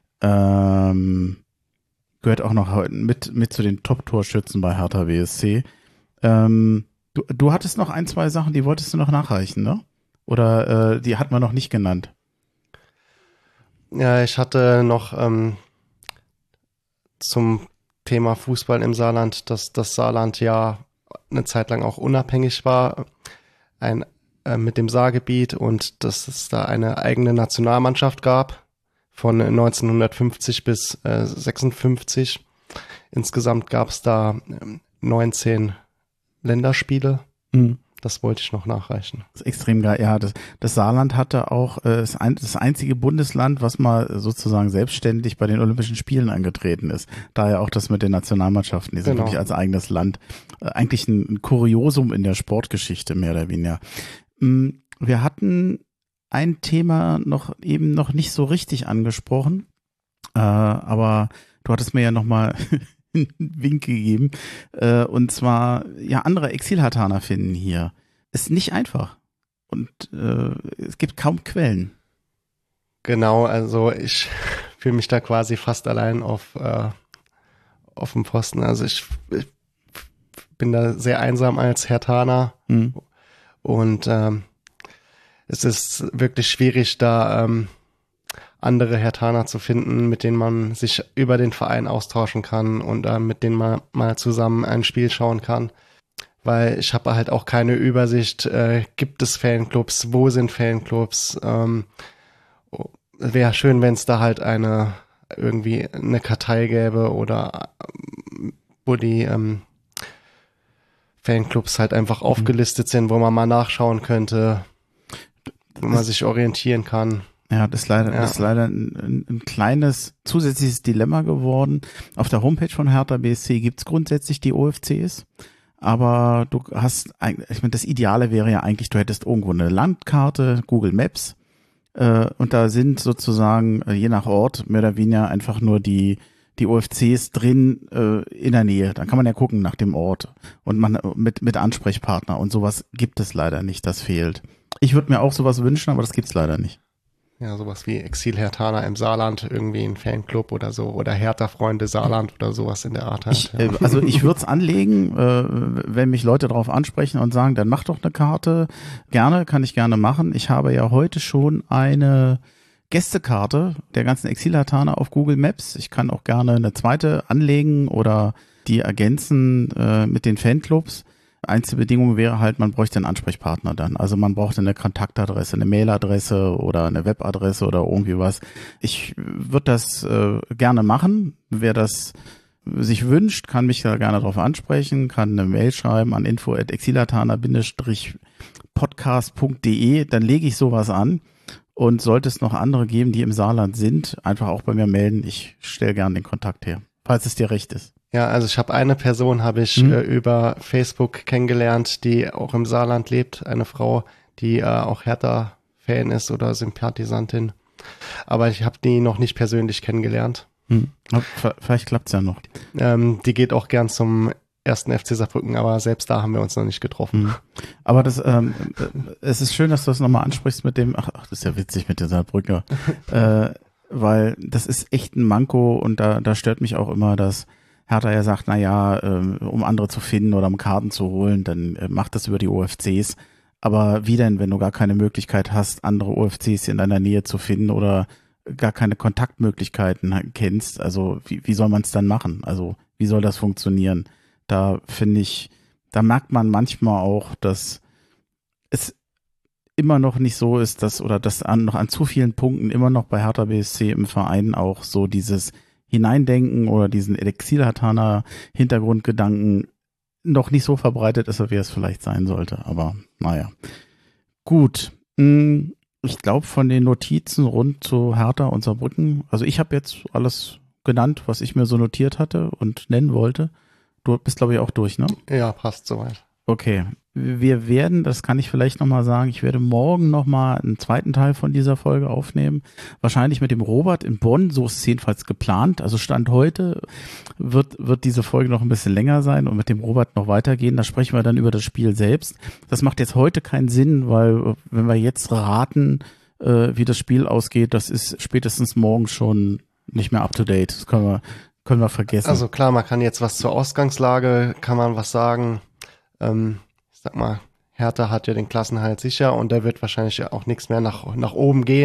Ähm, gehört auch noch mit, mit zu den Top-Torschützen bei Hertha B S C. Ähm, du, du hattest noch ein, zwei Sachen, die wolltest du noch nachreichen, ne? Oder äh, die hat man noch nicht genannt? Ja, ich hatte noch ähm zum Thema Fußball im Saarland, dass das Saarland ja eine Zeit lang auch unabhängig war, ein, äh, mit dem Saargebiet, und dass es da eine eigene Nationalmannschaft gab von neunzehnhundertfünfzig bis äh, sechsundfünfzig. Insgesamt gab es da äh, neunzehn Länderspiele. Mhm. Das wollte ich noch nachreichen. Das ist extrem geil. Ja, das, das Saarland hatte auch äh, das, ein, das einzige Bundesland, was mal sozusagen selbstständig bei den Olympischen Spielen angetreten ist. Daher auch das mit den Nationalmannschaften, die sind Genau. wirklich als eigenes Land. Äh, eigentlich ein, ein Kuriosum in der Sportgeschichte, mehr oder weniger. Mhm. Wir hatten ein Thema noch eben noch nicht so richtig angesprochen, äh, aber du hattest mir ja nochmal einen Wink gegeben, äh, und zwar, ja, andere Exil-Hartaner finden hier. Ist nicht einfach und äh, es gibt kaum Quellen. Genau, also ich fühle mich da quasi fast allein auf, äh, auf dem Posten. Also ich, ich bin da sehr einsam als Hertaner, mhm. und ähm, es ist wirklich schwierig, da ähm, andere Hertaner zu finden, mit denen man sich über den Verein austauschen kann und äh, mit denen man mal zusammen ein Spiel schauen kann. Weil ich habe halt auch keine Übersicht, äh, gibt es Fanclubs, wo sind Fanclubs? Ähm, wäre schön, wenn es da halt eine irgendwie eine Kartei gäbe oder ähm, wo die ähm, Fanclubs halt einfach mhm. aufgelistet sind, wo man mal nachschauen könnte, wo man sich orientieren kann. Ja, das ist leider, ja. das ist leider ein, ein, ein kleines zusätzliches Dilemma geworden. Auf der Homepage von Hertha B S C gibt's grundsätzlich die O F Cs, aber du hast, ich meine, das Ideale wäre ja eigentlich, du hättest irgendwo eine Landkarte, Google Maps, äh, und da sind sozusagen je nach Ort mehr oder weniger einfach nur die die O F Cs drin äh, in der Nähe. Dann kann man ja gucken nach dem Ort und man mit mit Ansprechpartner, und sowas gibt es leider nicht, das fehlt. Ich würde mir auch sowas wünschen, aber das gibt's leider nicht. Ja, sowas wie Exil-Hertaner im Saarland, irgendwie ein Fanclub oder so, oder Hertha-Freunde Saarland oder sowas in der Art. Halt, ich, ja. äh, also ich würde es anlegen, äh, wenn mich Leute darauf ansprechen und sagen, dann mach doch eine Karte. Gerne, kann ich gerne machen. Ich habe ja heute schon eine Gästekarte der ganzen Exil-Hertaner auf Google Maps. Ich kann auch gerne eine zweite anlegen oder die ergänzen äh, mit den Fanclubs. Einzige Bedingung wäre halt, man bräuchte einen Ansprechpartner dann. Also man braucht eine Kontaktadresse, eine Mailadresse oder eine Webadresse oder irgendwie was. Ich würde das äh, gerne machen. Wer das sich wünscht, kann mich da gerne darauf ansprechen, kann eine Mail schreiben an info at exilhartaner podcast punkt de. Dann lege ich sowas an. Und sollte es noch andere geben, die im Saarland sind, einfach auch bei mir melden. Ich stelle gerne den Kontakt her, falls es dir recht ist. Ja, also ich habe eine Person, habe ich mhm. äh, über Facebook kennengelernt, die auch im Saarland lebt. Eine Frau, die äh, auch Hertha-Fan ist oder Sympathisantin. Aber ich habe die noch nicht persönlich kennengelernt. Mhm. Vielleicht klappt's ja noch. Ähm, die geht auch gern zum ersten F C Saarbrücken, aber selbst da haben wir uns noch nicht getroffen. Mhm. Aber das, ähm, es ist schön, dass du das nochmal ansprichst mit dem, ach, ach, das ist ja witzig mit den Saarbrücker, äh, weil das ist echt ein Manko, und da, da stört mich auch immer, dass Hertha ja sagt, na ja, ähm, um andere zu finden oder um Karten zu holen, dann äh, macht das über die O F Cs. Aber wie denn, wenn du gar keine Möglichkeit hast, andere O F Cs in deiner Nähe zu finden oder gar keine Kontaktmöglichkeiten kennst? Also wie, wie soll man es dann machen? Also wie soll das funktionieren? Da finde ich, da merkt man manchmal auch, dass es immer noch nicht so ist, dass, oder dass an, noch an zu vielen Punkten immer noch bei Hertha B S C im Verein auch so dieses Hineindenken oder diesen Exil-Hartaner Hintergrundgedanken noch nicht so verbreitet ist, wie es vielleicht sein sollte. Aber naja. Gut. Ich glaube, von den Notizen rund zu Hertha und Saarbrücken, also ich habe jetzt alles genannt, was ich mir so notiert hatte und nennen wollte. Du bist, glaube ich, auch durch, ne? Ja, passt soweit. Okay. Wir werden, das kann ich vielleicht nochmal sagen, ich werde morgen nochmal einen zweiten Teil von dieser Folge aufnehmen. Wahrscheinlich mit dem Robert in Bonn, so ist es jedenfalls geplant. Also Stand heute wird, wird diese Folge noch ein bisschen länger sein und mit dem Robert noch weitergehen. Da sprechen wir dann über das Spiel selbst. Das macht jetzt heute keinen Sinn, weil wenn wir jetzt raten, äh, wie das Spiel ausgeht, das ist spätestens morgen schon nicht mehr up to date. Das können wir, können wir vergessen. Also klar, man kann jetzt was zur Ausgangslage, kann man was sagen. Ähm, ich sag mal, Hertha hat ja den Klassenerhalt sicher und da wird wahrscheinlich auch nichts mehr nach, nach oben gehen.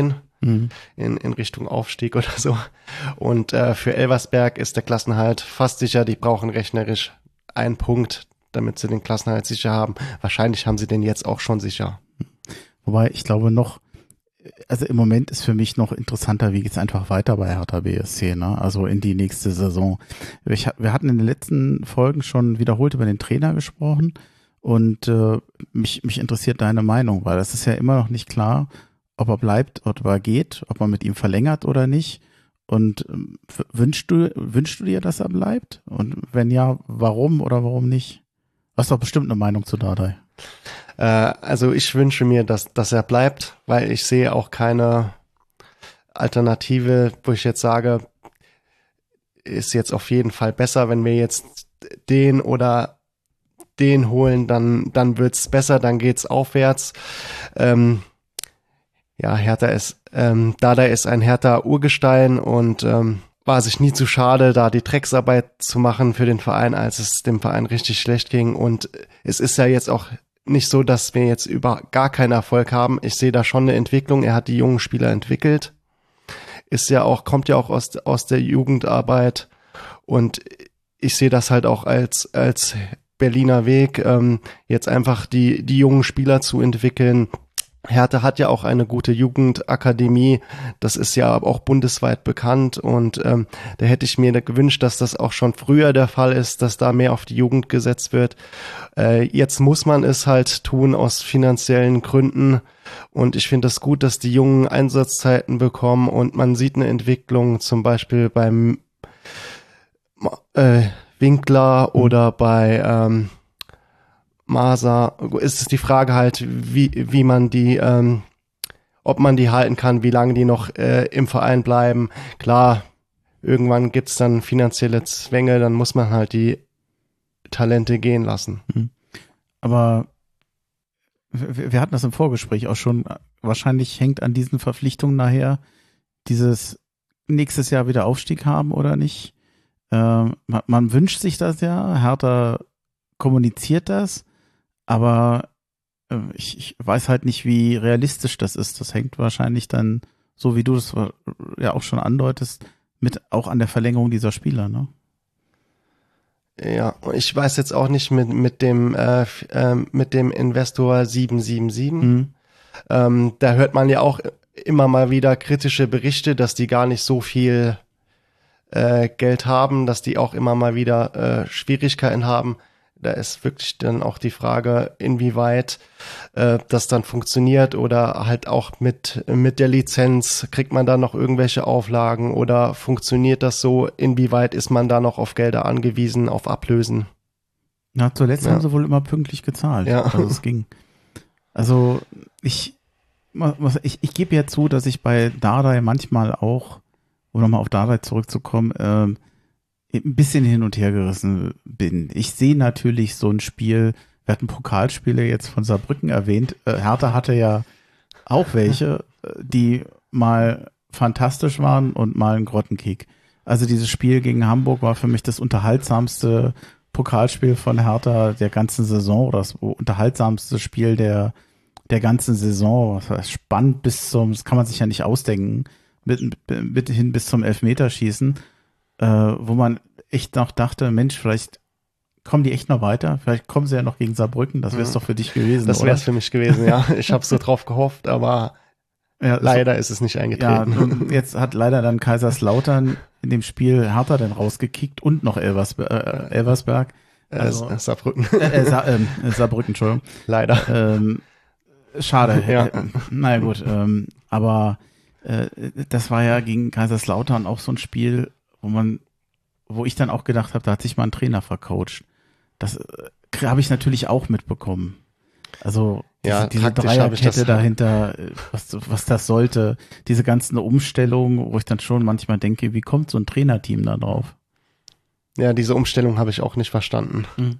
mhm. in, in Richtung Aufstieg oder so. Und äh, für Elversberg ist der Klassenerhalt fast sicher. Die brauchen rechnerisch einen Punkt, damit sie den Klassenerhalt sicher haben. Wahrscheinlich haben sie den jetzt auch schon sicher. Wobei ich glaube noch, also im Moment ist für mich noch interessanter, wie geht's einfach weiter bei Hertha B S C, ne? Also in die nächste Saison. Ich, wir hatten in den letzten Folgen schon wiederholt über den Trainer gesprochen und äh, mich, mich interessiert deine Meinung, weil es ist ja immer noch nicht klar, ob er bleibt, ob er geht, ob man mit ihm verlängert oder nicht. Und äh, wünschst du, wünschst du dir, dass er bleibt? Und wenn ja, warum oder warum nicht? Du hast doch bestimmt eine Meinung zu Dardai. Äh, also ich wünsche mir, dass, dass er bleibt, weil ich sehe auch keine Alternative, wo ich jetzt sage, ist jetzt auf jeden Fall besser, wenn wir jetzt den oder den holen, dann, dann wird's besser, dann geht's aufwärts. Ähm, ja, Hertha ist, ähm, Dardai ist ein Hertha Urgestein und ähm, war sich nie zu schade, da die Drecksarbeit zu machen für den Verein, als es dem Verein richtig schlecht ging. Und es ist ja jetzt auch nicht so, dass wir jetzt über gar keinen Erfolg haben. Ich sehe da schon eine Entwicklung. Er hat die jungen Spieler entwickelt. Ist ja auch, kommt ja auch aus, aus der Jugendarbeit. Und ich sehe das halt auch als, als Berliner Weg, ähm, jetzt einfach die, die jungen Spieler zu entwickeln. Hertha hat ja auch eine gute Jugendakademie, das ist ja auch bundesweit bekannt und ähm, da hätte ich mir gewünscht, dass das auch schon früher der Fall ist, dass da mehr auf die Jugend gesetzt wird. Äh, jetzt muss man es halt tun aus finanziellen Gründen und ich finde es gut, dass die Jungen Einsatzzeiten bekommen und man sieht eine Entwicklung zum Beispiel beim äh, Winkler oder bei ähm, Masa, ist es die Frage halt, wie wie man die, ähm, ob man die halten kann, wie lange die noch äh, im Verein bleiben. Klar, irgendwann gibt's dann finanzielle Zwänge, dann muss man halt die Talente gehen lassen. Aber wir, wir hatten das im Vorgespräch auch schon, wahrscheinlich hängt an diesen Verpflichtungen nachher dieses nächstes Jahr wieder Aufstieg haben oder nicht. Ähm, man, man wünscht sich das ja, Hertha kommuniziert das, aber äh, ich, ich weiß halt nicht, wie realistisch das ist. Das hängt wahrscheinlich dann, so wie du das ja auch schon andeutest, mit auch an der Verlängerung dieser Spieler, ne? Ja, und ich weiß jetzt auch nicht mit mit dem äh, äh, mit dem Investor sieben sieben sieben. Mhm. Ähm, da hört man ja auch immer mal wieder kritische Berichte, dass die gar nicht so viel äh, Geld haben, dass die auch immer mal wieder äh, Schwierigkeiten haben. Da ist wirklich dann auch die Frage, inwieweit äh, das dann funktioniert oder halt auch mit mit der Lizenz, kriegt man da noch irgendwelche Auflagen oder funktioniert das so, inwieweit ist man da noch auf Gelder angewiesen, auf Ablösen? Na, zuletzt Ja. haben sie wohl immer pünktlich gezahlt, Ja. also es ging. Also ich, ich, ich gebe ja zu, dass ich bei Dardai manchmal auch, um nochmal auf Dardai zurückzukommen, ähm, ein bisschen hin und her gerissen bin. Ich sehe natürlich so ein Spiel, wir hatten Pokalspiele jetzt von Saarbrücken erwähnt, äh, Hertha hatte ja auch welche, die mal fantastisch waren und mal ein Grottenkick. Also dieses Spiel gegen Hamburg war für mich das unterhaltsamste Pokalspiel von Hertha der ganzen Saison oder das unterhaltsamste Spiel der der ganzen Saison. Das war spannend bis zum, das kann man sich ja nicht ausdenken, mit, mit hin bis zum Elfmeterschießen. Äh, wo man echt noch dachte, Mensch, vielleicht kommen die echt noch weiter, vielleicht kommen sie ja noch gegen Saarbrücken, das wäre es doch für dich gewesen, Das wäre es für mich gewesen, ja. Ich habe so drauf gehofft, aber ja, leider so, ist es nicht eingetreten. Ja, und jetzt hat leider dann Kaiserslautern in dem Spiel Hertha dann rausgekickt und noch Elversberg. Äh, Elversberg. Also, äh, Saarbrücken. Äh, Sa äh, Saarbrücken, Entschuldigung. Leider. Ähm, schade. Ja. Äh, naja gut, ähm, aber äh, das war ja gegen Kaiserslautern auch so ein Spiel, wo man, wo ich dann auch gedacht habe, da hat sich mal ein Trainer vercoacht. Das äh, habe ich natürlich auch mitbekommen. Also diese, ja, diese Dreierkette dahinter, was, was das sollte, diese ganzen Umstellungen, wo ich dann schon manchmal denke, wie kommt so ein Trainerteam da drauf? Ja, diese Umstellung habe ich auch nicht verstanden. Mhm.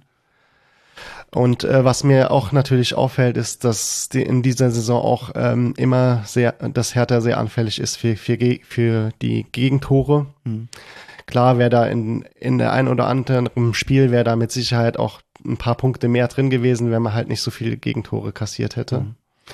Und äh, was mir auch natürlich auffällt, ist, dass die in dieser Saison auch ähm, immer sehr, dass Hertha sehr anfällig ist für, für, für die Gegentore. Mhm. Klar, wäre da in, in der ein oder anderen Spiel, wäre da mit Sicherheit auch ein paar Punkte mehr drin gewesen, wenn man halt nicht so viele Gegentore kassiert hätte. Mhm.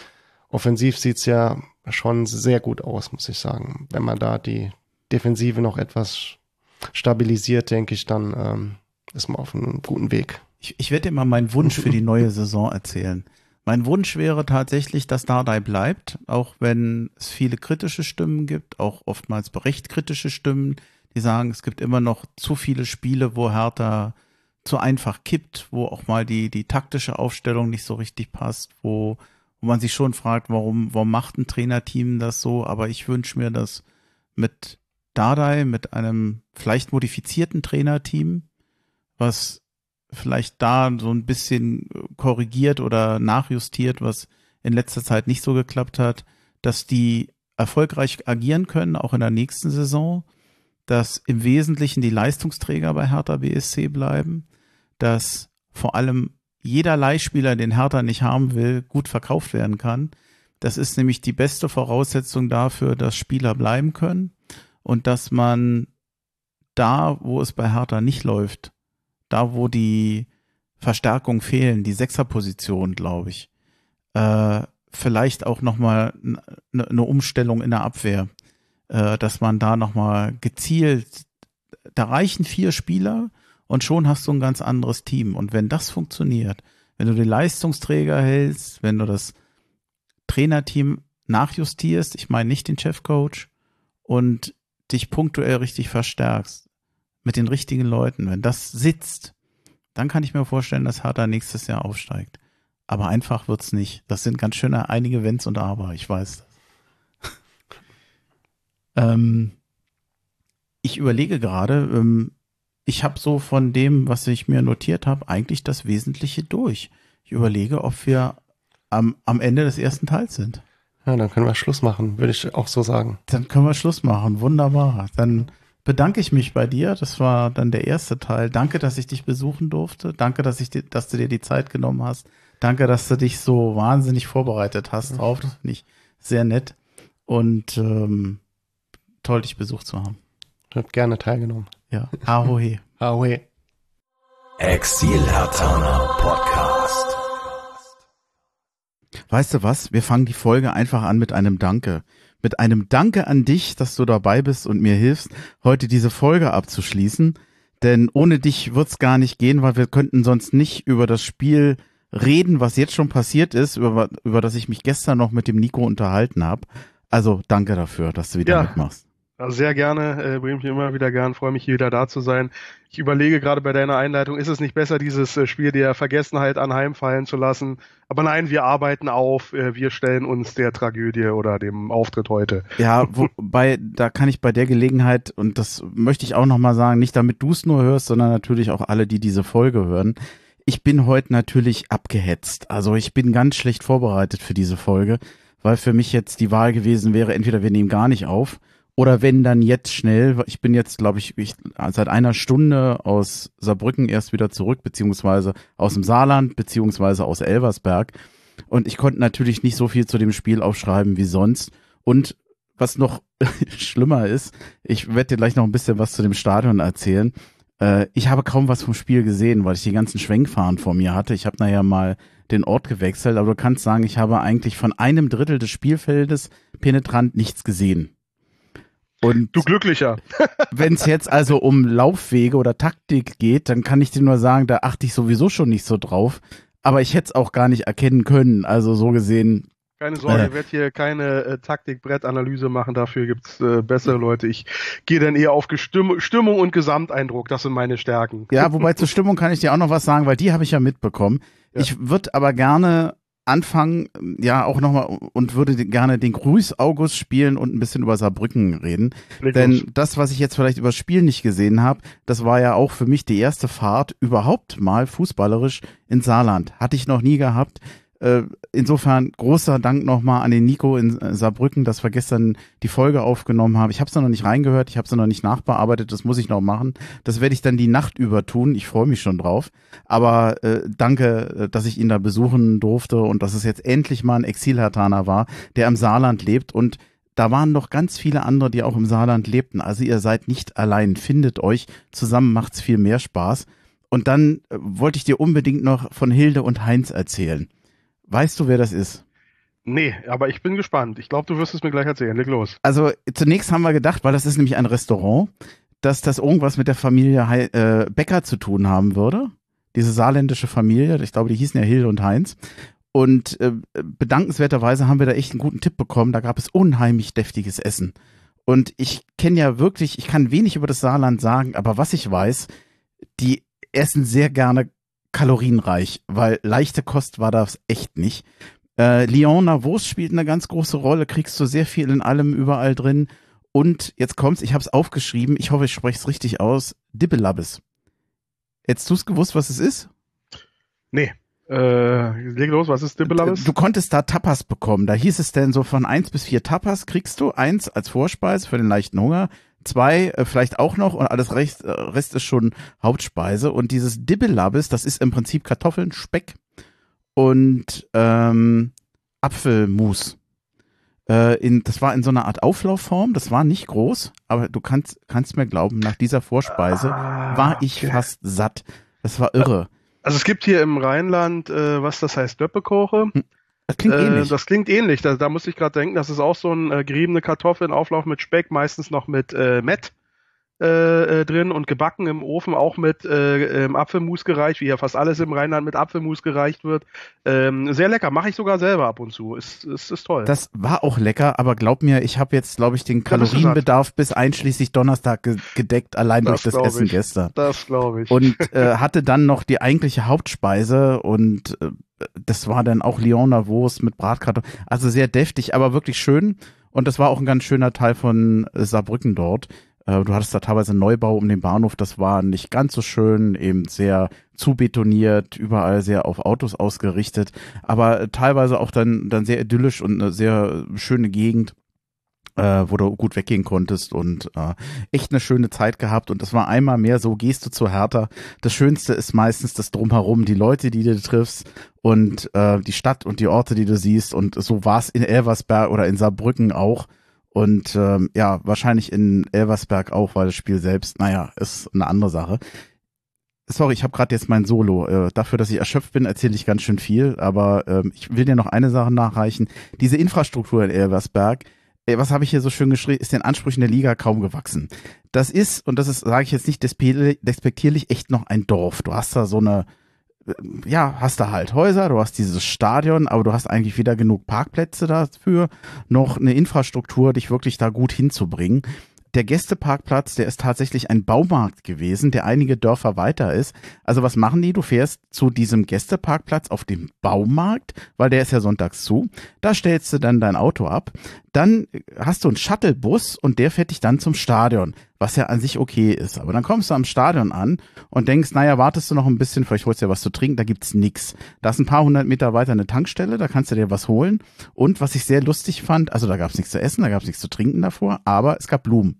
offensiv sieht's ja schon sehr gut aus, muss ich sagen. Wenn man da die Defensive noch etwas stabilisiert, denke ich, dann ähm, ist man auf einem guten Weg. Ich, ich werde dir mal meinen Wunsch für die neue Saison erzählen. Mein Wunsch wäre tatsächlich, dass Dardai bleibt, auch wenn es viele kritische Stimmen gibt, auch oftmals recht kritische Stimmen, die sagen, es gibt immer noch zu viele Spiele, wo Hertha zu einfach kippt, wo auch mal die, die taktische Aufstellung nicht so richtig passt, wo, wo man sich schon fragt, warum, warum macht ein Trainerteam das so? Aber ich wünsche mir, dass mit Dardai, mit einem vielleicht modifizierten Trainerteam, was vielleicht da so ein bisschen korrigiert oder nachjustiert, was in letzter Zeit nicht so geklappt hat, dass die erfolgreich agieren können, auch in der nächsten Saison, dass im Wesentlichen die Leistungsträger bei Hertha B S C bleiben, dass vor allem jeder Leihspieler, den Hertha nicht haben will, gut verkauft werden kann. Das ist nämlich die beste Voraussetzung dafür, dass Spieler bleiben können und dass man da, wo es bei Hertha nicht läuft, da, wo die Verstärkungen fehlen, die Sechserposition, glaube ich, äh, vielleicht auch nochmal eine ne Umstellung in der Abwehr, äh, dass man da nochmal gezielt, da reichen vier Spieler und schon hast du ein ganz anderes Team. Und wenn das funktioniert, wenn du den Leistungsträger hältst, wenn du das Trainerteam nachjustierst, ich meine nicht den Chefcoach, und dich punktuell richtig verstärkst, mit den richtigen Leuten, wenn das sitzt, dann kann ich mir vorstellen, dass Hertha nächstes Jahr aufsteigt. Aber einfach wird's nicht. Das sind ganz schöne einige Wenns und Aber, ich weiß das. ähm, ich überlege gerade, ähm, ich habe so von dem, was ich mir notiert habe, eigentlich das Wesentliche durch. Ich überlege, ob wir am, am Ende des ersten Teils sind. Ja, dann können wir Schluss machen, würde ich auch so sagen. Dann können wir Schluss machen, wunderbar. Dann bedanke ich mich bei dir. Das war dann der erste Teil. Danke, dass ich dich besuchen durfte. Danke, dass ich, dass du dir die Zeit genommen hast. Danke, dass du dich so wahnsinnig vorbereitet hast drauf. Das finde ich sehr nett und ähm, toll, dich besucht zu haben. Ich habe gerne teilgenommen. Ja, Ahohe. Ahohe. Exil Hertana Podcast. Weißt du was? Wir fangen die Folge einfach an mit einem Danke. Mit einem Danke an dich, dass du dabei bist und mir hilfst, heute diese Folge abzuschließen. Denn ohne dich wird's gar nicht gehen, weil wir könnten sonst nicht über das Spiel reden, was jetzt schon passiert ist, über, über das ich mich gestern noch mit dem Nico unterhalten habe. Also danke dafür, dass du wieder ja. mitmachst. Sehr gerne, äh, bringt mich immer wieder gern, freue mich hier wieder da zu sein. Ich überlege gerade bei deiner Einleitung, ist es nicht besser, dieses äh, Spiel der Vergessenheit anheimfallen zu lassen? Aber nein, wir arbeiten auf, äh, wir stellen uns der Tragödie oder dem Auftritt heute. Ja, wobei, da kann ich bei der Gelegenheit, und das möchte ich auch nochmal sagen, nicht damit du es nur hörst, sondern natürlich auch alle, die diese Folge hören, ich bin heute natürlich abgehetzt. Also ich bin ganz schlecht vorbereitet für diese Folge, weil für mich jetzt die Wahl gewesen wäre, entweder wir nehmen gar nicht auf, oder wenn, dann jetzt schnell. Ich bin jetzt, glaube ich, ich, seit einer Stunde aus Saarbrücken erst wieder zurück, beziehungsweise aus dem Saarland, beziehungsweise aus Elversberg. Und ich konnte natürlich nicht so viel zu dem Spiel aufschreiben wie sonst. Und was noch schlimmer ist, ich werde dir gleich noch ein bisschen was zu dem Stadion erzählen. Äh, ich habe kaum was vom Spiel gesehen, weil ich die ganzen Schwenkfahren vor mir hatte. Ich habe nachher mal den Ort gewechselt, aber du kannst sagen, ich habe eigentlich von einem Drittel des Spielfeldes penetrant nichts gesehen. Und du Glücklicher. Wenn es jetzt also um Laufwege oder Taktik geht, dann kann ich dir nur sagen, da achte ich sowieso schon nicht so drauf. Aber ich hätte es auch gar nicht erkennen können. Also so gesehen. Keine Sorge, äh, ich werde hier keine äh, Taktik-Brett-Analyse machen. Dafür gibt's äh, bessere Leute. Ich gehe dann eher auf Gestimm- Stimmung und Gesamteindruck. Das sind meine Stärken. Ja, wobei zur Stimmung kann ich dir auch noch was sagen, weil die habe ich ja mitbekommen. Ja. Ich würde aber gerne anfangen, ja, auch nochmal und würde gerne den Grüß August spielen und ein bisschen über Saarbrücken reden. Leg Denn los. Das, was ich jetzt vielleicht über das Spiel nicht gesehen habe, das war ja auch für mich die erste Fahrt überhaupt mal fußballerisch ins Saarland. Hatte ich noch nie gehabt. Insofern großer Dank nochmal an den Nico in Saarbrücken, dass wir gestern die Folge aufgenommen haben. Ich habe es noch nicht reingehört, ich habe es noch nicht nachbearbeitet, das muss ich noch machen. Das werde ich dann die Nacht über tun, ich freue mich schon drauf. Aber äh, danke, dass ich ihn da besuchen durfte und dass es jetzt endlich mal ein Exil-Hertaner war, der im Saarland lebt. Und da waren noch ganz viele andere, die auch im Saarland lebten. Also ihr seid nicht allein, findet euch, zusammen macht's viel mehr Spaß. Und dann äh, wollte ich dir unbedingt noch von Hilde und Heinz erzählen. Weißt du, wer das ist? Nee, aber ich bin gespannt. Ich glaube, du wirst es mir gleich erzählen. Leg los. Also zunächst haben wir gedacht, weil das ist nämlich ein Restaurant, dass das irgendwas mit der Familie He- äh, Becker zu tun haben würde. Diese saarländische Familie, ich glaube, die hießen ja Hilde und Heinz. Und äh, bedankenswerterweise haben wir da echt einen guten Tipp bekommen. Da gab es unheimlich deftiges Essen. Und ich kenne ja wirklich, ich kann wenig über das Saarland sagen, aber was ich weiß, die essen sehr gerne kalorienreich, weil leichte Kost war das echt nicht. Äh, Lyoner Wurst spielt eine ganz große Rolle, kriegst du sehr viel in allem überall drin. Und jetzt kommt's, ich habe es aufgeschrieben, ich hoffe, ich spreche es richtig aus, Dibbelabbes. Hättest du es gewusst, was es ist? Nee. Äh, leg los, was ist Dibbelabbes? Du konntest da Tapas bekommen. Da hieß es denn so von eins bis vier Tapas kriegst du. Eins als Vorspeise für den leichten Hunger. Zwei äh, vielleicht auch noch und alles Rest, äh, Rest ist schon Hauptspeise. Und dieses Dibbelabbes, das ist im Prinzip Kartoffeln, Speck und ähm, Apfelmus. Äh, in, das war in so einer Art Auflaufform. Das war nicht groß, aber du kannst, kannst mir glauben, nach dieser Vorspeise ah, war ich okay. fast satt. Das war irre. Also es gibt hier im Rheinland, äh, was das heißt, Döppekoche. Das klingt äh, ähnlich. Das klingt ähnlich. Da, da muss ich gerade denken, das ist auch so ein äh, geriebene Kartoffeln, Auflauf mit Speck, meistens noch mit äh, Mett äh, äh, drin und gebacken im Ofen, auch mit äh, ähm, Apfelmus gereicht, wie ja fast alles im Rheinland mit Apfelmus gereicht wird. Ähm, sehr lecker, mache ich sogar selber ab und zu. Ist, ist, ist toll. Das war auch lecker, aber glaub mir, ich habe jetzt, glaube ich, den Da bist du Kalorienbedarf bis einschließlich Donnerstag ge gedeckt, allein Das durch das glaub Essen ich. gestern. Das glaube ich. Und äh, hatte dann noch die eigentliche Hauptspeise und äh, das war dann auch Lyoner Wurst mit Bratkartoffeln. Also sehr deftig, aber wirklich schön. Und das war auch ein ganz schöner Teil von äh, Saarbrücken dort. Äh, du hattest da teilweise einen Neubau um den Bahnhof, das war nicht ganz so schön, eben sehr zubetoniert, überall sehr auf Autos ausgerichtet, aber äh, teilweise auch dann, dann sehr idyllisch und eine sehr schöne Gegend, äh, wo du gut weggehen konntest und äh, echt eine schöne Zeit gehabt. Und das war einmal mehr so, gehst du zu Hertha. Das Schönste ist meistens das Drumherum, die Leute, die du triffst und äh, die Stadt und die Orte, die du siehst. Und so war es in Elversberg oder in Saarbrücken auch. Und ähm, ja, wahrscheinlich in Elversberg auch, weil das Spiel selbst, naja, ist eine andere Sache. Sorry, ich habe gerade jetzt mein Solo. Äh, dafür, dass ich erschöpft bin, erzähle ich ganz schön viel. Aber ähm, ich will dir noch eine Sache nachreichen. Diese Infrastruktur in Elversberg, ey, was habe ich hier so schön geschrieben, ist den Ansprüchen der Liga kaum gewachsen. Das ist, und das ist, sage ich jetzt nicht despektierlich, echt noch ein Dorf. Du hast da so eine, ja, hast da halt Häuser, du hast dieses Stadion, aber du hast eigentlich weder genug Parkplätze dafür, noch eine Infrastruktur, dich wirklich da gut hinzubringen. Der Gästeparkplatz, der ist tatsächlich ein Baumarkt gewesen, der einige Dörfer weiter ist. Also was machen die? Du fährst zu diesem Gästeparkplatz auf dem Baumarkt, weil der ist ja sonntags zu. Da stellst du dann dein Auto ab. Dann hast du einen Shuttlebus und der fährt dich dann zum Stadion, was ja an sich okay ist. Aber dann kommst du am Stadion an und denkst, naja, wartest du noch ein bisschen, vielleicht holst du dir was zu trinken, da gibt's nix. Da ist ein paar hundert Meter weiter eine Tankstelle, da kannst du dir was holen. Und was ich sehr lustig fand, also da gab's nichts zu essen, da gab's nichts zu trinken davor, aber es gab Blumen.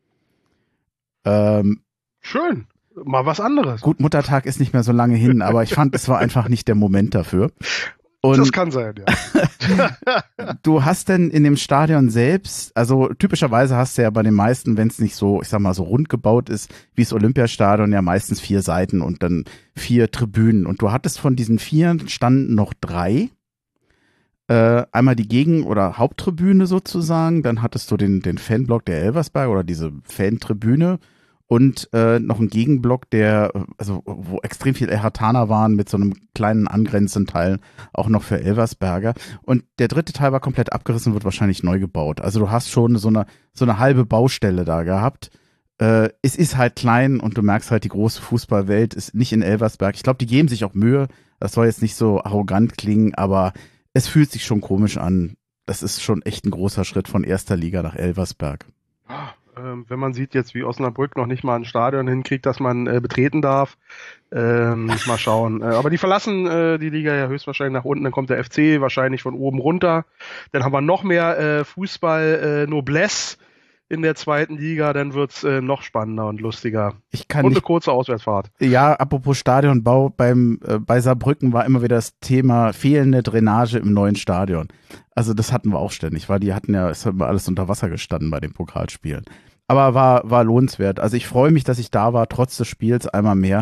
Ähm, Schön. Mal was anderes. Gut, Muttertag ist nicht mehr so lange hin, aber ich fand, es war einfach nicht der Moment dafür. Und das kann sein, ja. du hast denn in dem Stadion selbst, also typischerweise hast du ja bei den meisten, wenn es nicht so, ich sag mal, so rund gebaut ist, wie das Olympiastadion, ja meistens vier Seiten und dann vier Tribünen. Und du hattest von diesen vier standen noch drei. Äh, einmal die Gegen- oder Haupttribüne sozusagen, dann hattest du den, den Fanblock der Elversberg oder diese Fantribüne und äh, noch einen Gegenblock, der, also wo extrem viel Herthaner waren mit so einem kleinen angrenzenden Teil auch noch für Elversberger. Und der dritte Teil war komplett abgerissen, wird wahrscheinlich neu gebaut. Also du hast schon so eine, so eine halbe Baustelle da gehabt. Äh, es ist halt klein und du merkst halt, die große Fußballwelt ist nicht in Elversberg. Ich glaube, die geben sich auch Mühe. Das soll jetzt nicht so arrogant klingen, aber es fühlt sich schon komisch an. Das ist schon echt ein großer Schritt von erster Liga nach Elversberg. Ähm, wenn man sieht jetzt, wie Osnabrück noch nicht mal ein Stadion hinkriegt, dass man äh, betreten darf, ähm, mal schauen. Äh, aber die verlassen äh, die Liga ja höchstwahrscheinlich nach unten, dann kommt der F C wahrscheinlich von oben runter. Dann haben wir noch mehr äh, Fußball-Noblesse in der zweiten Liga, dann wird's äh, noch spannender und lustiger. Ich kann und nicht, eine kurze Auswärtsfahrt. Ja, apropos Stadionbau, beim äh, bei Saarbrücken war immer wieder das Thema fehlende Drainage im neuen Stadion. Also das hatten wir auch ständig, weil die hatten ja, es hat immer alles unter Wasser gestanden bei den Pokalspielen. Aber war war lohnenswert. Also ich freue mich, dass ich da war, trotz des Spiels einmal mehr.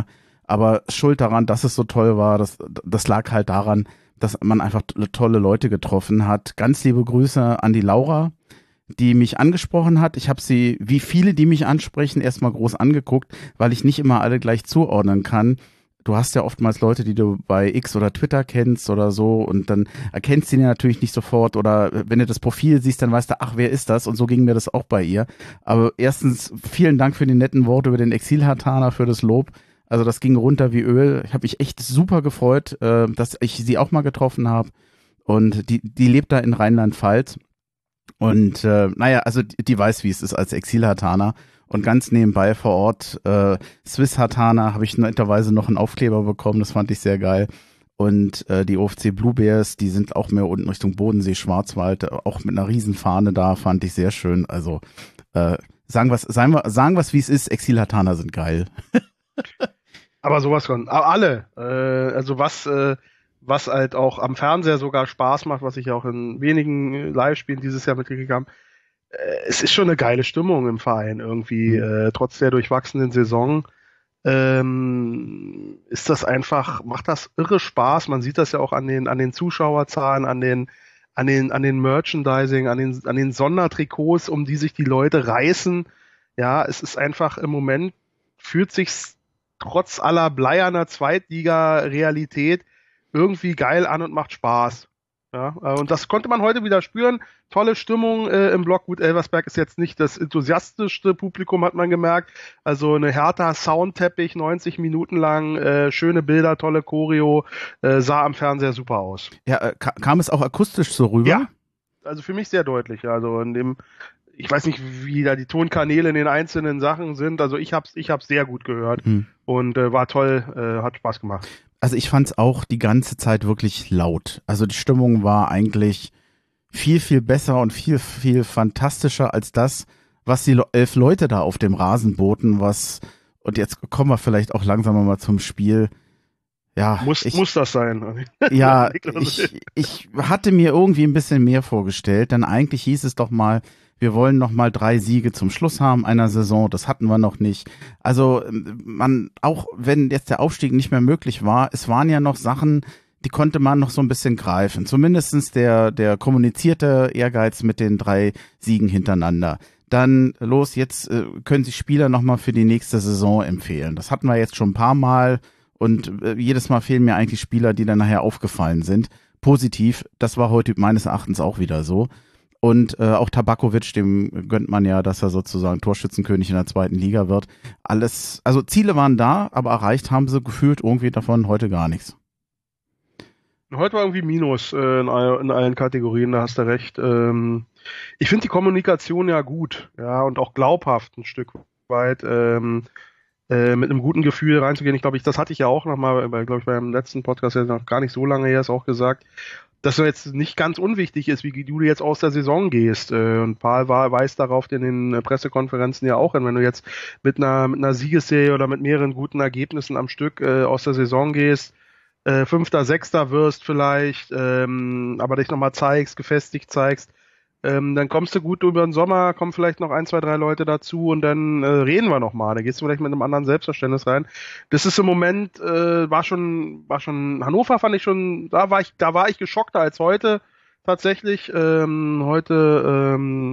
Aber schuld daran, dass es so toll war, das, das lag halt daran, dass man einfach tolle Leute getroffen hat. Ganz liebe Grüße an die Laura, die mich angesprochen hat. Ich habe sie, wie viele, die mich ansprechen, erstmal groß angeguckt, weil ich nicht immer alle gleich zuordnen kann. Du hast ja oftmals Leute, die du bei X oder Twitter kennst oder so und dann erkennst du die natürlich nicht sofort oder wenn du das Profil siehst, dann weißt du, ach, wer ist das? Und so ging mir das auch bei ihr. Aber erstens, vielen Dank für die netten Worte über den Exil-Hatana, für das Lob. Also das ging runter wie Öl. Ich habe mich echt super gefreut, äh, dass ich sie auch mal getroffen habe. Und die, die lebt da in Rheinland-Pfalz. Und äh, naja, also die, die weiß, wie es ist als Exil-Hatana. Und ganz nebenbei vor Ort, äh, Swiss Hatana, habe ich netterweise noch einen Aufkleber bekommen, das fand ich sehr geil. Und äh, die O F C Blue Bears, die sind auch mehr unten Richtung Bodensee, Schwarzwald, auch mit einer Riesenfahne da, fand ich sehr schön. Also äh, sagen wir sagen wir, sagen wir, wie es ist, Exil Hatana sind geil. Aber sowas von, aber alle, äh, also was, äh, was halt auch am Fernseher sogar Spaß macht, was ich auch in wenigen Live-Spielen dieses Jahr mitgekriegt habe, es ist schon eine geile Stimmung im Verein irgendwie, äh, trotz der durchwachsenen Saison ähm, ist das einfach, macht das irre Spaß. Man sieht das ja auch an den an den Zuschauerzahlen, an den an den an den Merchandising, an den an den Sondertrikots, um die sich die Leute reißen. Ja, es ist einfach im Moment fühlt sich's trotz aller bleierner Zweitliga-Realität irgendwie geil an und macht Spaß. Ja, und das konnte man heute wieder spüren. Tolle Stimmung äh, im Block. Gut, Elversberg ist jetzt nicht das enthusiastischste Publikum, hat man gemerkt. Also eine Hertha Soundteppich, neunzig Minuten lang, äh, schöne Bilder, tolle Choreo, äh, sah am Fernseher super aus. Ja, äh, kam es auch akustisch so rüber? Ja, also für mich sehr deutlich. Also in dem, ich weiß nicht, wie da die Tonkanäle in den einzelnen Sachen sind. Also ich hab's, ich hab's sehr gut gehört hm. und äh, war toll, äh, hat Spaß gemacht. Also ich fand's auch die ganze Zeit wirklich laut. Also die Stimmung war eigentlich viel, viel besser und viel, viel fantastischer als das, was die elf Leute da auf dem Rasen boten, was, und jetzt kommen wir vielleicht auch langsam mal zum Spiel. Ja, muss, ich, muss das sein? Ja, ich, ich hatte mir irgendwie ein bisschen mehr vorgestellt, denn eigentlich hieß es doch mal, wir wollen noch mal drei Siege zum Schluss haben einer Saison. Das hatten wir noch nicht. Also man, auch wenn jetzt der Aufstieg nicht mehr möglich war, es waren ja noch Sachen, die konnte man noch so ein bisschen greifen. Zumindestens der der kommunizierte Ehrgeiz mit den drei Siegen hintereinander. Dann los, jetzt äh, können sich Spieler noch mal für die nächste Saison empfehlen. Das hatten wir jetzt schon ein paar Mal und äh, jedes Mal fehlen mir eigentlich Spieler, die dann nachher aufgefallen sind. Positiv, das war heute meines Erachtens auch wieder so. Und äh, auch Tabakovic, dem gönnt man ja, dass er sozusagen Torschützenkönig in der zweiten Liga wird. Alles, also Ziele waren da, aber erreicht haben sie gefühlt irgendwie davon heute gar nichts. Heute war irgendwie Minus äh, in, all, in allen Kategorien, da hast du recht. Ähm, ich finde die Kommunikation ja gut, ja, und auch glaubhaft ein Stück weit, ähm, äh, mit einem guten Gefühl reinzugehen. Ich glaube, ich, das hatte ich ja auch nochmal, glaube ich, beim letzten Podcast, ja noch gar nicht so lange her, ist auch gesagt, dass es jetzt nicht ganz unwichtig ist, wie du jetzt aus der Saison gehst. Und Paul war, weist darauf in den Pressekonferenzen ja auch hin, wenn du jetzt mit einer, mit einer Siegesserie oder mit mehreren guten Ergebnissen am Stück äh, aus der Saison gehst, äh, Fünfter, Sechster wirst vielleicht, ähm, aber dich nochmal zeigst, gefestigt zeigst, ähm, dann kommst du gut über den Sommer, kommen vielleicht noch ein, zwei, drei Leute dazu und dann äh, reden wir nochmal. Da gehst du vielleicht mit einem anderen Selbstverständnis rein. Das ist im Moment, äh, war schon, war schon, Hannover fand ich schon, da war ich, da war ich geschockter als heute tatsächlich. Ähm, heute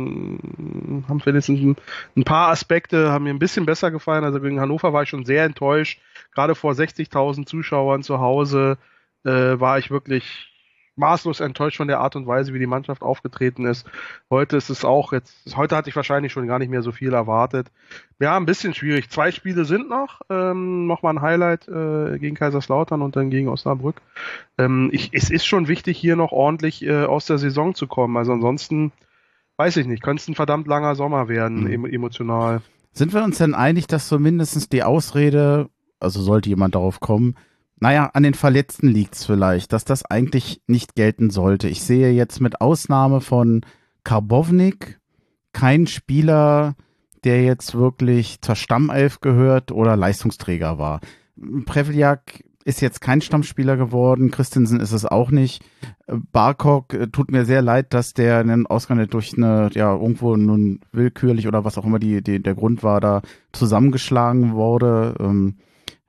ähm, haben wenigstens ein, ein paar Aspekte, haben mir ein bisschen besser gefallen. Also gegen Hannover war ich schon sehr enttäuscht. Gerade vor sechzigtausend Zuschauern zu Hause äh, war ich wirklich maßlos enttäuscht von der Art und Weise, wie die Mannschaft aufgetreten ist. Heute ist es auch, jetzt, heute hatte ich wahrscheinlich schon gar nicht mehr so viel erwartet. Ja, ein bisschen schwierig. Zwei Spiele sind noch, ähm, nochmal ein Highlight äh, gegen Kaiserslautern und dann gegen Osnabrück. Ähm, ich, es ist schon wichtig, hier noch ordentlich äh, aus der Saison zu kommen. Also ansonsten, weiß ich nicht, könnte es ein verdammt langer Sommer werden, mhm. emotional. Sind wir uns denn einig, dass zumindest die Ausrede, also sollte jemand darauf kommen, naja, an den Verletzten liegt's vielleicht, dass das eigentlich nicht gelten sollte. Ich sehe jetzt mit Ausnahme von Karbownik keinen Spieler, der jetzt wirklich zur Stammelf gehört oder Leistungsträger war. Prevljak ist jetzt kein Stammspieler geworden, Christensen ist es auch nicht. Barkok, tut mir sehr leid, dass der ausgerechnet durch eine, ja, irgendwo nun willkürlich oder was auch immer die, die, der Grund war, da zusammengeschlagen wurde. Ähm,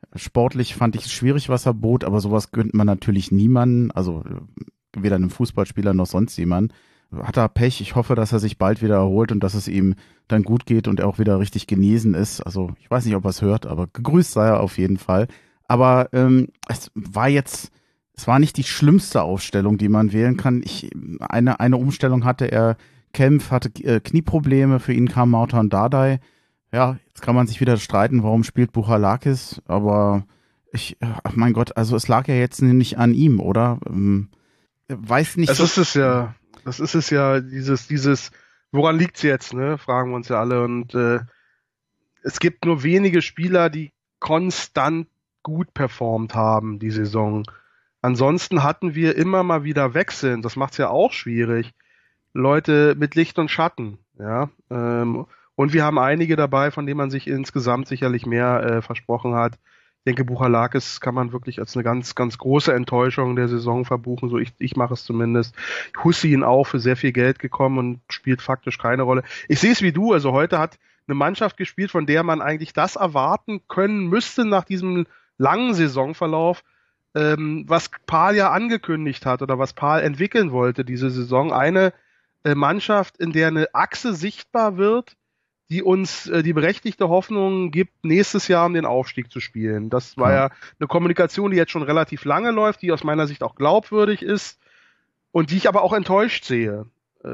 Sportlich fand ich es schwierig, was er bot, aber sowas gönnt man natürlich niemanden, also weder einem Fußballspieler noch sonst jemand. Hat er Pech, ich hoffe, dass er sich bald wieder erholt und dass es ihm dann gut geht und er auch wieder richtig genesen ist. Also ich weiß nicht, ob er es hört, aber gegrüßt sei er auf jeden Fall. Aber ähm, es war jetzt, es war nicht die schlimmste Aufstellung, die man wählen kann. Ich, eine, eine Umstellung hatte er, Kempf hatte äh, Knieprobleme, für ihn kam Marton Dardai. Ja, jetzt kann man sich wieder streiten, warum spielt Bouchalakis, aber ich, ach mein Gott, also es lag ja jetzt nicht an ihm, oder? Ähm, weiß nicht. Das so ist es ja, das ist es ja, dieses, dieses, woran liegt's jetzt, ne? Fragen wir uns ja alle. Und äh, es gibt nur wenige Spieler, die konstant gut performt haben, die Saison. Ansonsten hatten wir immer mal wieder Wechseln, das macht's ja auch schwierig. Leute mit Licht und Schatten, ja. Ähm, und wir haben einige dabei, von denen man sich insgesamt sicherlich mehr äh, versprochen hat. Ich denke, Bouchalakis kann man wirklich als eine ganz, ganz große Enttäuschung der Saison verbuchen. So ich, ich mache es zumindest. Hussein auch für sehr viel Geld gekommen und spielt faktisch keine Rolle. Ich sehe es wie du. Also heute hat eine Mannschaft gespielt, von der man eigentlich das erwarten können müsste nach diesem langen Saisonverlauf, ähm, was Pahl ja angekündigt hat oder was Pahl entwickeln wollte diese Saison. Eine äh, Mannschaft, in der eine Achse sichtbar wird, die uns äh, die berechtigte Hoffnung gibt, nächstes Jahr um den Aufstieg zu spielen. Das war ja. ja eine Kommunikation, die jetzt schon relativ lange läuft, die aus meiner Sicht auch glaubwürdig ist und die ich aber auch enttäuscht sehe.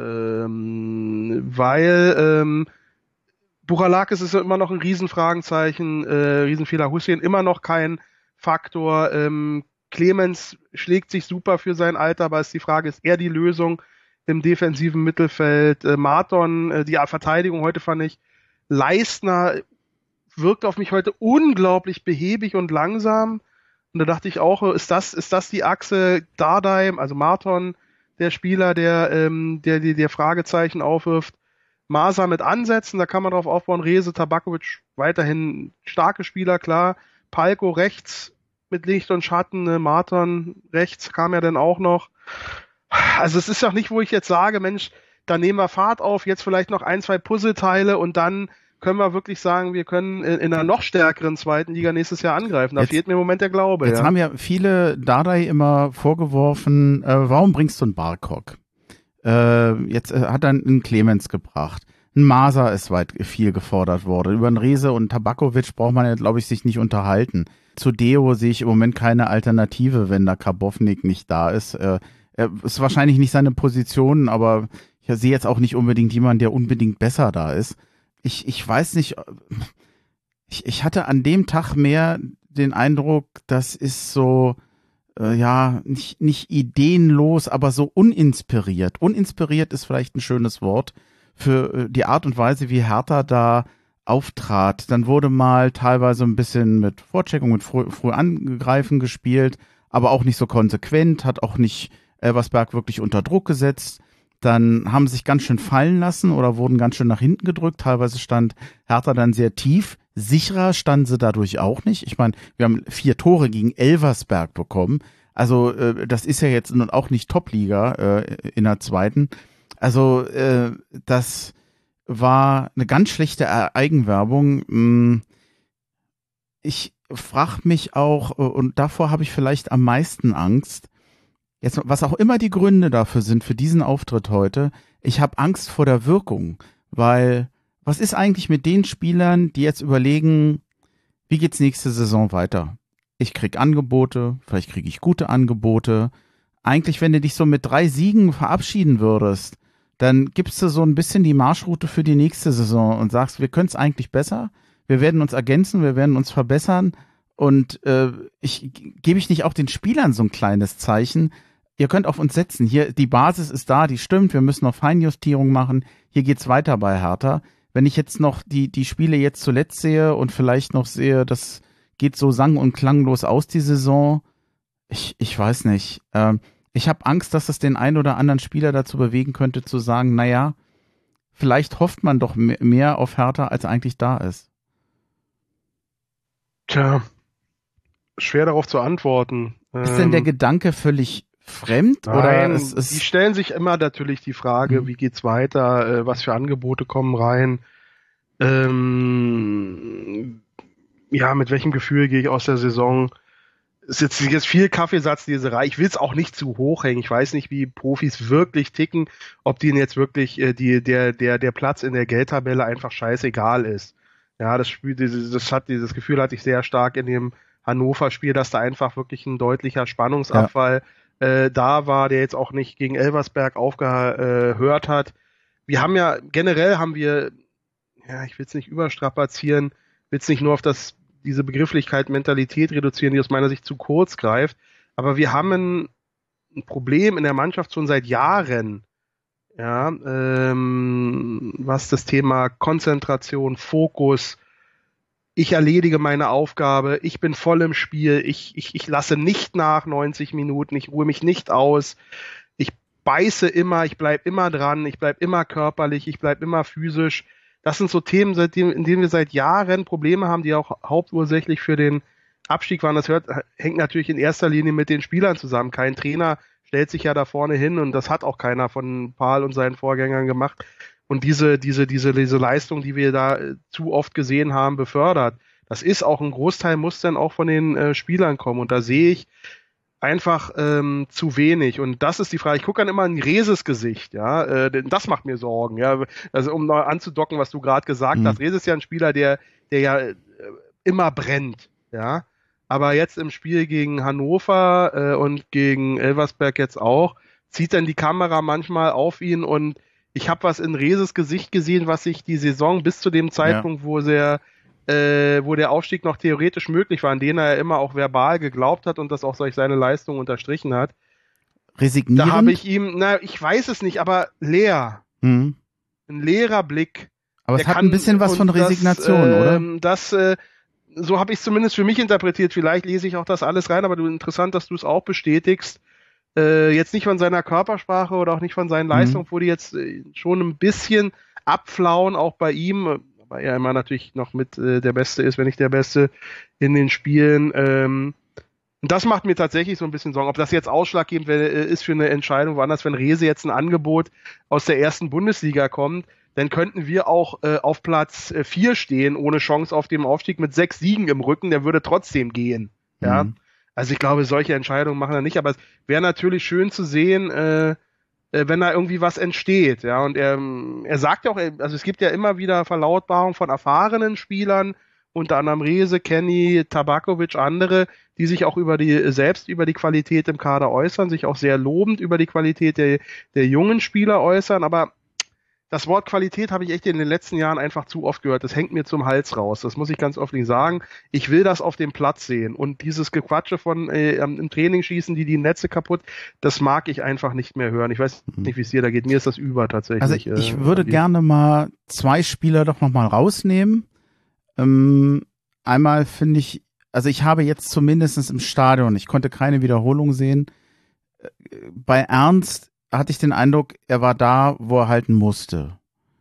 Ähm, weil ähm, Bouchalakis ist ja immer noch ein Riesenfragenzeichen, äh, Riesenfehler. Hussein immer noch kein Faktor. Ähm, Clemens schlägt sich super für sein Alter, aber ist die Frage, ist er die Lösung im defensiven Mittelfeld? Äh, Marton, äh, die Verteidigung heute fand ich, Leistner wirkt auf mich heute unglaublich behäbig und langsam. Und da dachte ich auch, ist das, ist das die Achse Dardai, also Marton, der Spieler, der, ähm, der, der, der Fragezeichen aufwirft? Masa mit Ansätzen, da kann man drauf aufbauen. Reze, Tabakovic, weiterhin starke Spieler, klar. Palko rechts mit Licht und Schatten, ne? Marton rechts kam ja dann auch noch. Also es ist doch nicht, wo ich jetzt sage, Mensch, da nehmen wir Fahrt auf, jetzt vielleicht noch ein, zwei Puzzleteile und dann können wir wirklich sagen, wir können in einer noch stärkeren zweiten Liga nächstes Jahr angreifen. Da jetzt, fehlt mir im Moment der Glaube. Jetzt ja. haben ja viele Dardai immer vorgeworfen, äh, warum bringst du einen Barkok? Äh, jetzt äh, hat er einen Clemens gebracht. Ein Masa ist weit viel gefordert worden. Über einen Reze und Tabakovic braucht man ja, glaube ich, sich nicht unterhalten. Zu Deo sehe ich im Moment keine Alternative, wenn da Karbovnik nicht da ist. Äh, er ist wahrscheinlich nicht seine Position, aber ich sehe jetzt auch nicht unbedingt jemanden, der unbedingt besser da ist. Ich, ich weiß nicht, ich, ich hatte an dem Tag mehr den Eindruck, das ist so, äh, ja, nicht, nicht ideenlos, aber so uninspiriert. Uninspiriert ist vielleicht ein schönes Wort für äh, die Art und Weise, wie Hertha da auftrat. Dann wurde mal teilweise ein bisschen mit Vorcheckung, mit früh, früh Angreifen gespielt, aber auch nicht so konsequent, hat auch nicht Elversberg wirklich unter Druck gesetzt. Dann haben sie sich ganz schön fallen lassen oder wurden ganz schön nach hinten gedrückt. Teilweise stand Hertha dann sehr tief. Sicherer standen sie dadurch auch nicht. Ich meine, wir haben vier Tore gegen Elversberg bekommen. Also äh, das ist ja jetzt nun auch nicht Top-Liga äh, in der zweiten. Also äh, das war eine ganz schlechte Eigenwerbung. Ich frage mich auch, und davor habe ich vielleicht am meisten Angst, jetzt, was auch immer die Gründe dafür sind, für diesen Auftritt heute, ich habe Angst vor der Wirkung, weil was ist eigentlich mit den Spielern, die jetzt überlegen, wie geht's nächste Saison weiter? Ich krieg Angebote, vielleicht kriege ich gute Angebote. Eigentlich, wenn du dich so mit drei Siegen verabschieden würdest, dann gibst du so ein bisschen die Marschroute für die nächste Saison und sagst, wir können es eigentlich besser, wir werden uns ergänzen, wir werden uns verbessern und äh, ich gebe ich nicht auch den Spielern so ein kleines Zeichen, ihr könnt auf uns setzen, hier die Basis ist da, die stimmt, wir müssen noch Feinjustierung machen, hier geht's weiter bei Hertha. Wenn ich jetzt noch die die Spiele jetzt zuletzt sehe und vielleicht noch sehe, das geht so sang- und klanglos aus, die Saison, ich ich weiß nicht, ähm, ich habe Angst, dass es den einen oder anderen Spieler dazu bewegen könnte, zu sagen, naja, vielleicht hofft man doch mehr auf Hertha, als eigentlich da ist. Tja, schwer darauf zu antworten. Ist ähm, denn der Gedanke völlig fremd? Nein, oder es, es die stellen sich immer natürlich die Frage, mhm. wie geht's weiter, äh, was für Angebote kommen rein. Ähm, ja, mit welchem Gefühl gehe ich aus der Saison? Es ist jetzt, jetzt viel Kaffeesatzleserei. Ich will es auch nicht zu hoch hängen. Ich weiß nicht, wie Profis wirklich ticken, ob denen jetzt wirklich äh, die, der, der, der Platz in der Geldtabelle einfach scheißegal ist. Ja, das Spiel, dieses, das hat, dieses Gefühl hatte ich sehr stark in dem Hannover-Spiel, dass da einfach wirklich ein deutlicher Spannungsabfall ja. äh, da war, der jetzt auch nicht gegen Elversberg aufgehört hat. Wir haben ja, generell haben wir, ja, ich will es nicht überstrapazieren, will es nicht nur auf das diese Begrifflichkeit Mentalität reduzieren, die aus meiner Sicht zu kurz greift. Aber wir haben ein, ein Problem in der Mannschaft schon seit Jahren, ja, ähm, was das Thema Konzentration, Fokus, ich erledige meine Aufgabe, ich bin voll im Spiel, ich, ich, ich lasse nicht nach neunzig Minuten, ich ruhe mich nicht aus, ich beiße immer, ich bleib immer dran, ich bleib immer körperlich, ich bleib immer physisch. Das sind so Themen, seitdem, in denen wir seit Jahren Probleme haben, die auch hauptursächlich für den Abstieg waren. Das hört, hängt natürlich in erster Linie mit den Spielern zusammen. Kein Trainer stellt sich ja da vorne hin und das hat auch keiner von Pahl und seinen Vorgängern gemacht. Und diese, diese, diese, diese Leistung, die wir da zu oft gesehen haben, befördert. Das ist auch ein Großteil, muss dann auch von den äh, Spielern kommen. Und da sehe ich einfach ähm, zu wenig. Und das ist die Frage. Ich gucke dann immer in Reses Gesicht, ja. Äh, denn das macht mir Sorgen, ja. Also um noch anzudocken, was du gerade gesagt mhm. hast. Reses ist ja ein Spieler, der, der ja äh, immer brennt, ja. Aber jetzt im Spiel gegen Hannover äh, und gegen Elversberg jetzt auch, zieht dann die Kamera manchmal auf ihn und ich habe was in Reses Gesicht gesehen, was sich die Saison bis zu dem Zeitpunkt, ja. wo der Äh, wo der Aufstieg noch theoretisch möglich war, an den er immer auch verbal geglaubt hat und das auch durch seine Leistung unterstrichen hat. Resignierend? Da habe ich ihm, na, ich weiß es nicht, aber leer. Mhm. Ein leerer Blick. Aber es hat kann, ein bisschen was von Resignation, das, oder? Ähm, das, äh, so habe ich es zumindest für mich interpretiert. Vielleicht lese ich auch das alles rein, aber du, interessant, dass du es auch bestätigst. Äh, jetzt nicht von seiner Körpersprache oder auch nicht von seinen Leistungen, mhm. wo die jetzt äh, schon ein bisschen abflauen, auch bei ihm, weil er immer natürlich noch mit äh, der Beste ist, wenn nicht der Beste in den Spielen. Ähm, und das macht mir tatsächlich so ein bisschen Sorgen. Ob das jetzt ausschlaggebend ist für eine Entscheidung woanders, wenn Rehse jetzt ein Angebot aus der ersten Bundesliga kommt, dann könnten wir auch äh, auf Platz vier stehen, ohne Chance auf den Aufstieg mit sechs Siegen im Rücken, der würde trotzdem gehen. Ja, mhm. Also ich glaube, solche Entscheidungen machen wir nicht, aber es wäre natürlich schön zu sehen, äh, wenn da irgendwie was entsteht, ja, und er, er sagt ja auch, also es gibt ja immer wieder Verlautbarungen von erfahrenen Spielern, unter anderem Rehse, Kenny, Tabakovic, andere, die sich auch über die, selbst über die Qualität im Kader äußern, sich auch sehr lobend über die Qualität der, der jungen Spieler äußern, aber das Wort Qualität habe ich echt in den letzten Jahren einfach zu oft gehört. Das hängt mir zum Hals raus. Das muss ich ganz offen sagen. Ich will das auf dem Platz sehen. Und dieses Gequatsche von äh, im Training schießen die die Netze kaputt, das mag ich einfach nicht mehr hören. Ich weiß nicht, wie es dir da geht. Mir ist das über tatsächlich. Also ich, ich äh, würde gerne mal zwei Spieler doch nochmal rausnehmen. Ähm, einmal finde ich, also ich habe jetzt zumindest im Stadion, ich konnte keine Wiederholung sehen, bei Ernst hatte ich den Eindruck, er war da, wo er halten musste.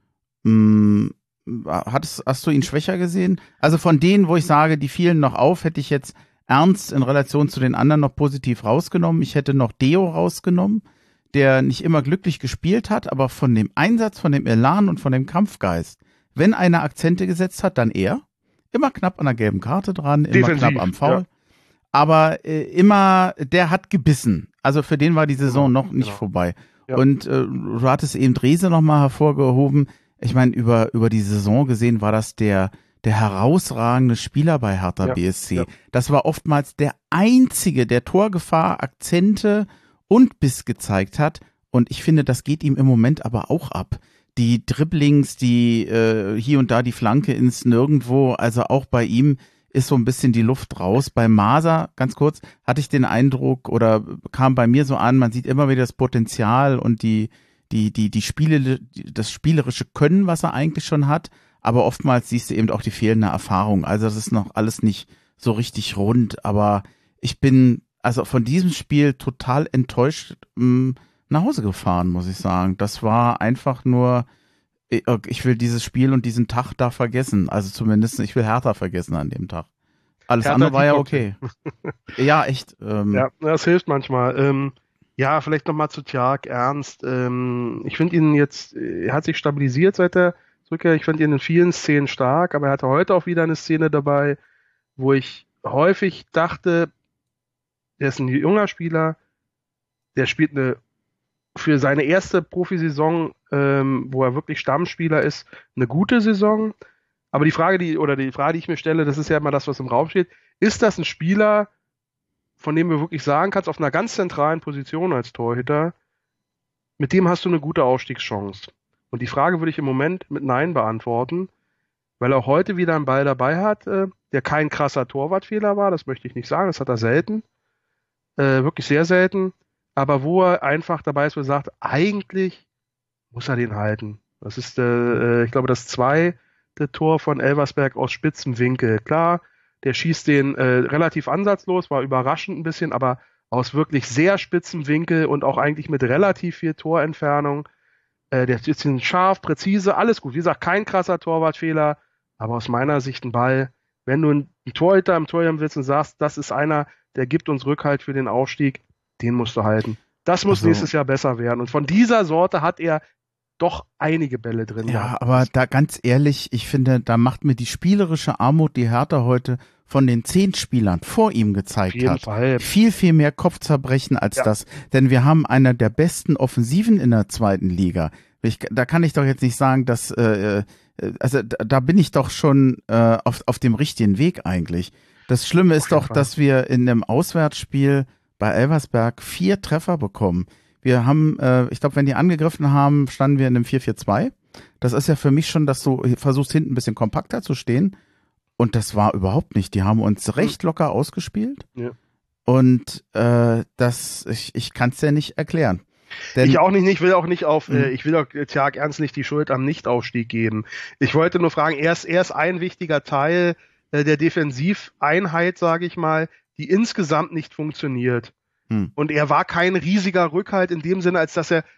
Hm, hattest, hast du ihn schwächer gesehen? Also von denen, wo ich sage, die fielen noch auf, hätte ich jetzt Ernst in Relation zu den anderen noch positiv rausgenommen. Ich hätte noch Deo rausgenommen, der nicht immer glücklich gespielt hat, aber von dem Einsatz, von dem Elan und von dem Kampfgeist, wenn einer Akzente gesetzt hat, dann er. Immer knapp an der gelben Karte dran, immer Defensiv, knapp am Foul. Ja. Aber äh, immer, der hat gebissen. Also für den war die Saison noch nicht genau. vorbei. Ja. Und äh, du hattest eben Drese nochmal hervorgehoben. Ich meine, über über die Saison gesehen war das der der herausragende Spieler bei Hertha ja. B S C. Ja. Das war oftmals der einzige, der Torgefahr, Akzente und Biss gezeigt hat. Und ich finde, das geht ihm im Moment aber auch ab. Die Dribblings, die äh, hier und da die Flanke ins Nirgendwo, also auch bei ihm ist so ein bisschen die Luft raus. Bei Maser, ganz kurz, hatte ich den Eindruck oder kam bei mir so an, man sieht immer wieder das Potenzial und die, die, die, die Spiele, das spielerische Können, was er eigentlich schon hat, aber oftmals siehst du eben auch die fehlende Erfahrung. Also das ist noch alles nicht so richtig rund, aber ich bin also von diesem Spiel total enttäuscht mh, nach Hause gefahren, muss ich sagen. Das war einfach nur, ich will dieses Spiel und diesen Tag da vergessen. Also zumindest, ich will Hertha vergessen an dem Tag. Alles Hertha andere war ja okay. Ja, echt. Ähm. Ja, das hilft manchmal. Ähm, ja, vielleicht nochmal zu Tjark, Ernst. Ähm, ich finde ihn jetzt, er hat sich stabilisiert seit der Rückkehr. Ich fand ihn in vielen Szenen stark, aber er hatte heute auch wieder eine Szene dabei, wo ich häufig dachte, der ist ein junger Spieler, der spielt eine für seine erste Profisaison, ähm, wo er wirklich Stammspieler ist, eine gute Saison. Aber die Frage, die, oder die Frage, die ich mir stelle, das ist ja immer das, was im Raum steht, ist das ein Spieler, von dem du wirklich sagen kannst, auf einer ganz zentralen Position als Torhüter, mit dem hast du eine gute Aufstiegschance? Und die Frage würde ich im Moment mit Nein beantworten, weil er heute wieder einen Ball dabei hat, äh, der kein krasser Torwartfehler war, das möchte ich nicht sagen, das hat er selten, äh, wirklich sehr selten, aber wo er einfach dabei ist, wo er sagt, eigentlich muss er den halten. Das ist, äh, ich glaube, das zweite Tor von Elversberg aus spitzem Winkel. Klar, der schießt den äh, relativ ansatzlos, war überraschend ein bisschen, aber aus wirklich sehr spitzem Winkel und auch eigentlich mit relativ viel Torentfernung. Äh, der ist scharf, präzise, alles gut. Wie gesagt, kein krasser Torwartfehler, aber aus meiner Sicht ein Ball. Wenn du einen Torhüter im Tor willst und sagst, das ist einer, der gibt uns Rückhalt für den Aufstieg, den musst du halten. Das muss also nächstes Jahr besser werden. Und von dieser Sorte hat er doch einige Bälle drin. Ja, gehabt. aber da ganz ehrlich, ich finde, da macht mir die spielerische Armut, die Hertha heute von den zehn Spielern vor ihm gezeigt hat, Fall. viel, viel mehr Kopfzerbrechen als Ja. das. Denn wir haben eine der besten Offensiven in der zweiten Liga. Ich, da kann ich doch jetzt nicht sagen, dass, äh, also da, da bin ich doch schon äh, auf, auf dem richtigen Weg eigentlich. Das Schlimme ist doch, Fall. dass wir in einem Auswärtsspiel bei Elversberg vier Treffer bekommen. Wir haben, äh, ich glaube, wenn die angegriffen haben, standen wir in einem vier vier zwei. Das ist ja für mich schon, dass du versuchst, hinten ein bisschen kompakter zu stehen. Und das war überhaupt nicht. Die haben uns recht locker ausgespielt. Ja. Und äh, das, ich, ich kann es ja nicht erklären. Denn, ich auch nicht, ich will auch nicht auf, Mhm. äh, ich will auch Tjag Ernst nicht die Schuld am Nichtaufstieg geben. Ich wollte nur fragen, er ist, er ist ein wichtiger Teil äh, der Defensiveinheit, sage ich mal, die insgesamt nicht funktioniert. Hm. Und er war kein riesiger Rückhalt in dem Sinne, als dass er